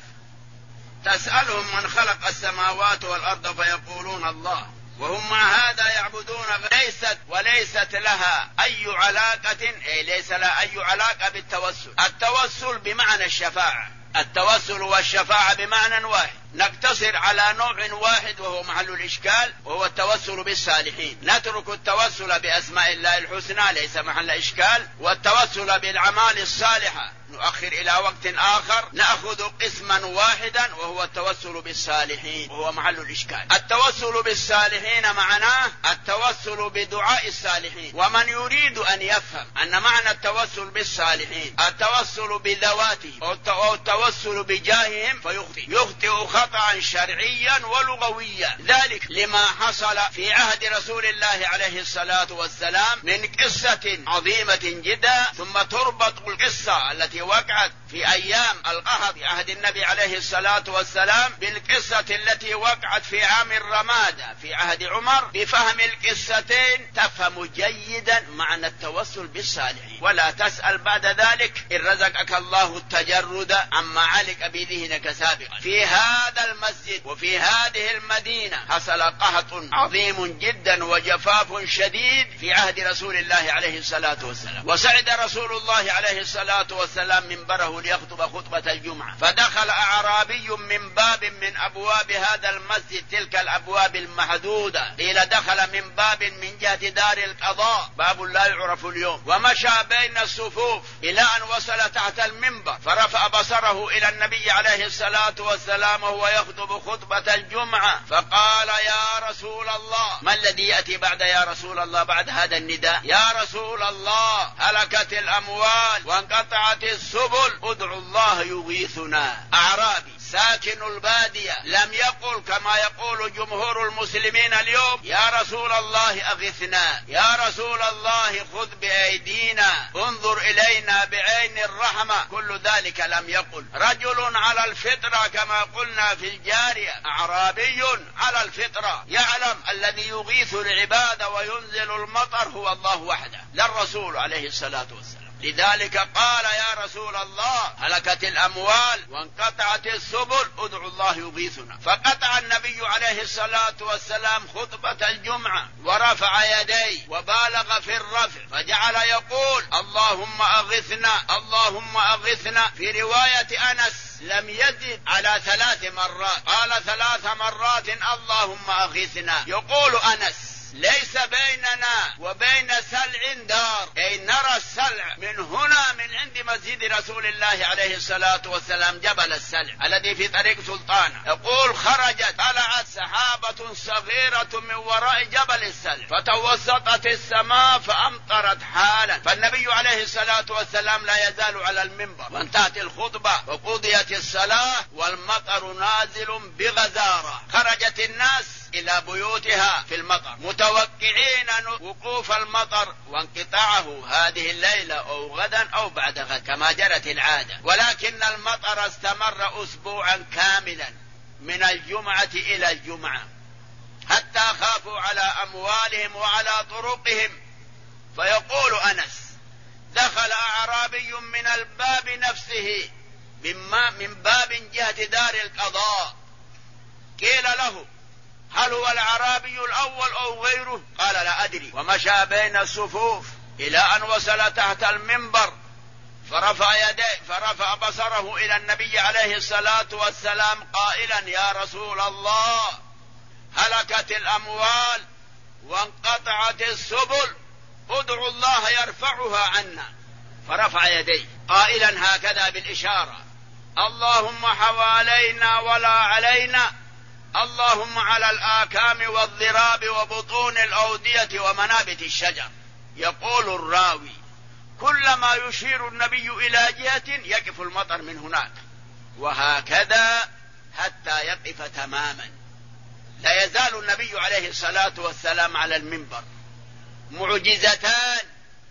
تسألهم من خلق السماوات والأرض فيقولون الله، وهم مع هذا يعبدون ليست وليست لها أي علاقة، أي ليس لها أي علاقة بالتوسل. التوسل بمعنى الشفاعة، التوسل والشفاعة بمعنى واحد. نقتصر على نوع واحد وهو محل الإشكال، وهو التوسل بالصالحين. نترك التوسل بأسماء الله الحسنى، ليس محل إشكال، والتوسل بالأعمال الصالحة نؤخر إلى وقت آخر. نأخذ قسما واحدا وهو التوسل بالصالحين، وهو محل الإشكال. التوسل بالصالحين معناه التوسل بدعاء الصالحين. ومن يريد أن يفهم أن معنى التوسل بالصالحين التوسل بذواته أو التوسل بجاههم فيخطئ، يخطئ خطأ شرعيا ولغويا. ذلك لما حصل في عهد رسول الله عليه الصلاة والسلام من قصة عظيمة جدا، ثم تربط القصة التي وقعت في أيام القحط في عهد النبي عليه الصلاة والسلام بالقصة التي وقعت في عام الرمادة في عهد عمر. بفهم القصتين تفهم جيدا معنى التوسل بالصالحين، ولا تسأل بعد ذلك إن رزقك الله التجرد عما علق بذهنك سابقا. في هذا المسجد وفي هذه المدينة حصل قحط عظيم جدا وجفاف شديد في عهد رسول الله عليه الصلاة والسلام، وسعد رسول الله عليه الصلاة والسلام منبره ليخطب خطبة الجمعة، فدخل أعرابي من باب من أبواب هذا المسجد، تلك الأبواب المحدودة، قيل دخل من باب من جهة دار القضاء، باب لا يعرف اليوم، ومشى بين الصفوف إلى أن وصل تحت المنبر، فرفع بصره إلى النبي عليه الصلاة والسلام وهو يخطب خطبة الجمعة، فقال: يا رسول الله. ما الذي يأتي بعد يا رسول الله بعد هذا النداء؟ يا رسول الله، هلكت الأموال وانقطعت السبل، ادعوا الله يغيثنا. أعرابي ساكن البادية لم يقل كما يقول جمهور المسلمين اليوم: يا رسول الله أغثنا، يا رسول الله خذ بأيدينا، انظر إلينا بعين الرحمة. كل ذلك لم يقل. رجل على الفطرة كما قلنا في الجارية، أعرابي على الفطرة يعلم الذي يغيث العباد وينزل المطر هو الله وحده، لا الرسول عليه الصلاة والسلام. لذلك قال: يا رسول الله، هلكت الأموال وانقطعت السبل، ادعوا الله يغيثنا. فقطع النبي عليه الصلاة والسلام خطبة الجمعة ورفع يديه وبالغ في الرفع، فجعل يقول: اللهم أغثنا، اللهم أغثنا. في رواية أنس لم يزد على ثلاث مرات، قال ثلاث مرات اللهم أغثنا. يقول أنس: ليس بيننا وبين سلع دار، أي نرى السلع من هنا من عند مسجد رسول الله عليه الصلاة والسلام جبل السلع الذي في طريق سلطانة، يقول خرجت طلعت سحابة صغيرة من وراء جبل السلع فتوسطت السماء فأمطرت حالا، فالنبي عليه الصلاة والسلام لا يزال على المنبر، وانتهت الخطبة وقضيت الصلاة والمطر نازل بغزارة. خرجت الناس إلى بيوتها في المطر متوقعين وقوف المطر وانقطاعه هذه الليلة أو غدا أو بعد غد كما جرت العادة، ولكن المطر استمر أسبوعا كاملا من الجمعة إلى الجمعة حتى خافوا على أموالهم وعلى طرقهم. فيقول أنس دخل أعرابي من الباب نفسه من باب جهة دار القضاء، قيل له هل هو الأعرابي الأول أو غيره؟ قال لا أدري، ومشى بين الصفوف إلى أن وصل تحت المنبر فرفع يديه فرفع بصره إلى النبي عليه الصلاة والسلام قائلا يا رسول الله هلكت الأموال وانقطعت السبل، ادعوا الله يرفعها عنا. فرفع يديه قائلا هكذا بالإشارة اللهم حوالينا ولا علينا، اللهم على الآكام والضراب وبطون الأودية ومنابت الشجر. يقول الراوي كلما يشير النبي إلى جهة يقف المطر من هناك، وهكذا حتى يقف تماما. لا يزال النبي عليه الصلاة والسلام على المنبر. معجزتان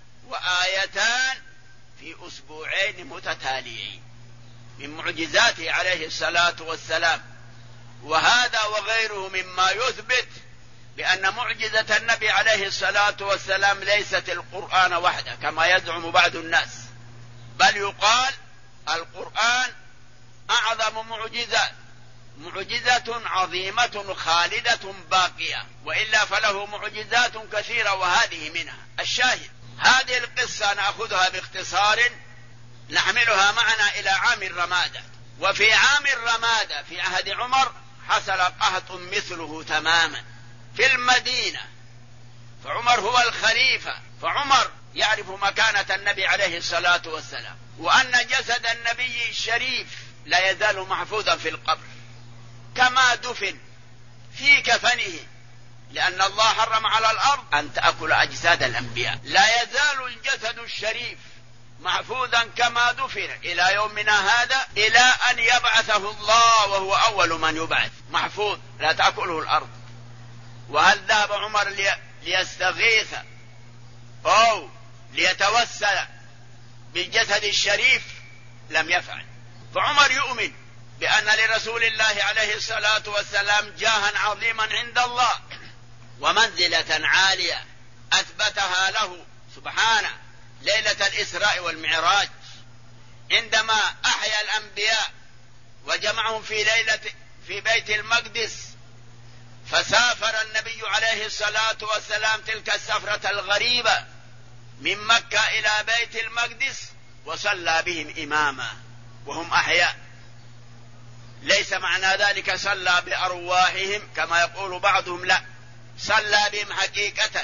وآيتان في أسبوعين متتاليين من معجزاته عليه الصلاة والسلام، وهذا وغيره مما يثبت بأن معجزة النبي عليه الصلاة والسلام ليست القرآن وحده كما يزعم بعض الناس، بل يقال القرآن أعظم معجزة، معجزة عظيمة خالدة باقية، وإلا فله معجزات كثيرة وهذه منها. الشاهد هذه القصة نأخذها باختصار نحملها معنا إلى عام الرمادة. وفي عام الرمادة في عهد عمر حصل قحط مثله تماما في المدينة، فعمر هو الخليفة، فعمر يعرف مكانة النبي عليه الصلاة والسلام، وأن جسد النبي الشريف لا يزال محفوظا في القبر كما دفن في كفنه، لأن الله حرم على الأرض أن تأكل أجساد الأنبياء. لا يزال الجسد الشريف محفوظا كما دفن إلى يومنا هذا إلى أن يبعثه الله وهو أول من يبعث، محفوظ لا تأكله الأرض. وهل ذهب عمر لي... ليستغيث أو ليتوسل بالجسد الشريف؟ لم يفعل. فعمر يؤمن بأن لرسول الله عليه الصلاة والسلام جاها عظيما عند الله ومنزلة عالية أثبتها له سبحانه ليلة الإسراء والمعراج عندما أحيا الأنبياء وجمعهم في ليلة في بيت المقدس، فسافر النبي عليه الصلاة والسلام تلك السفرة الغريبة من مكة إلى بيت المقدس وصلى بهم إماما وهم أحياء. ليس معنى ذلك صلى بأرواحهم كما يقول بعضهم، لا، صلى بهم حقيقة،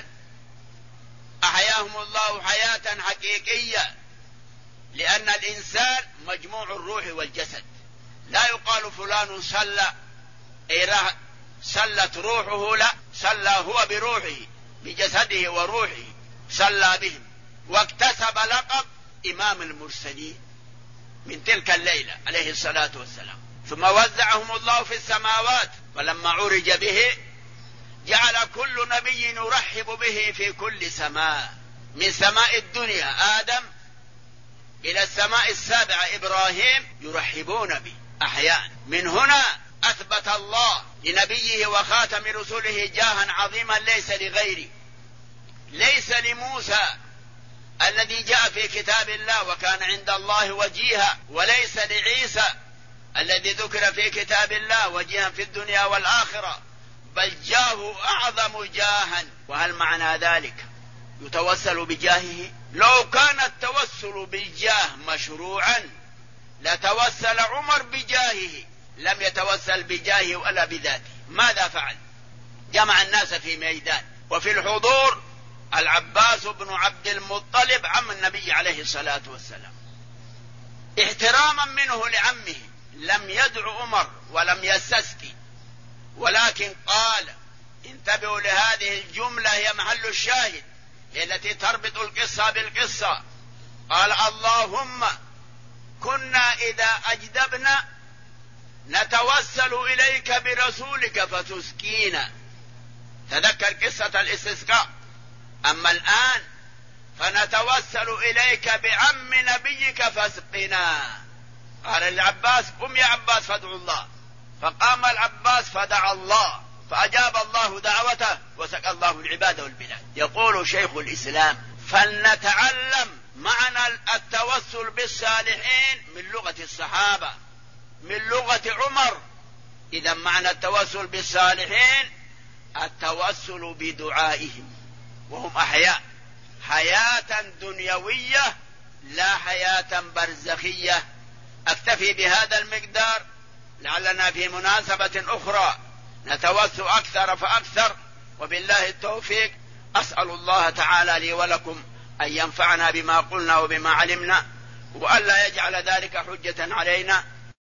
أحياهم الله حياة حقيقية، لأن الإنسان مجموع الروح والجسد. لا يقال فلان صلى أي صلت روحه، لا، صلى هو بروحه بجسده وروحه، صلى بهم واكتسب لقب إمام المرسلين من تلك الليلة عليه الصلاة والسلام. ثم وزعهم الله في السماوات، فلما عرج به جعل كل نبي يرحب به في كل سماء، من سماء الدنيا آدم إلى السماء السابعة إبراهيم يرحبون به أحيانا. من هنا أثبت الله لنبيه وخاتم رسله جاها عظيما ليس لغيره، ليس لموسى الذي جاء في كتاب الله وكان عند الله وجيها، وليس لعيسى الذي ذكر في كتاب الله وجيها في الدنيا والآخرة، بل جاه أعظم جاها. وهل معنى ذلك يتوسل بجاهه؟ لو كان التوسل بالجاه مشروعا لتوسل عمر بجاهه، لم يتوسل بجاهه ولا بذاته. ماذا فعل؟ جمع الناس في ميدان، وفي الحضور العباس بن عبد المطلب عم النبي عليه الصلاة والسلام، احتراما منه لعمه لم يدع عمر ولم يستسقي، ولكن قال انتبهوا لهذه الجملة هي محل الشاهد التي تربط القصة بالقصة. قال اللهم كنا إذا أجدبنا نتوسل إليك برسولك فتسقينا. تذكر قصة الاستسقاء. أما الآن فنتوسل إليك بعم نبيك فاسقنا. قال العباس قم يا عباس فادعو الله، فقام العباس فدعا الله فأجاب الله دعوته وسقى الله العباد والبلاد. يقول شيخ الإسلام فلنتعلم معنى التوسل بالصالحين من لغة الصحابة، من لغة عمر. إذا معنى التوسل بالصالحين التوسل بدعائهم وهم أحياء، حياة دنيوية لا حياة برزخية. أكتفي بهذا المقدار لعلنا في مناسبة أخرى نتوسل أكثر فأكثر، وبالله التوفيق. أسأل الله تعالى لي ولكم أن ينفعنا بما قلنا وبما علمنا، وأن لا يجعل ذلك حجة علينا،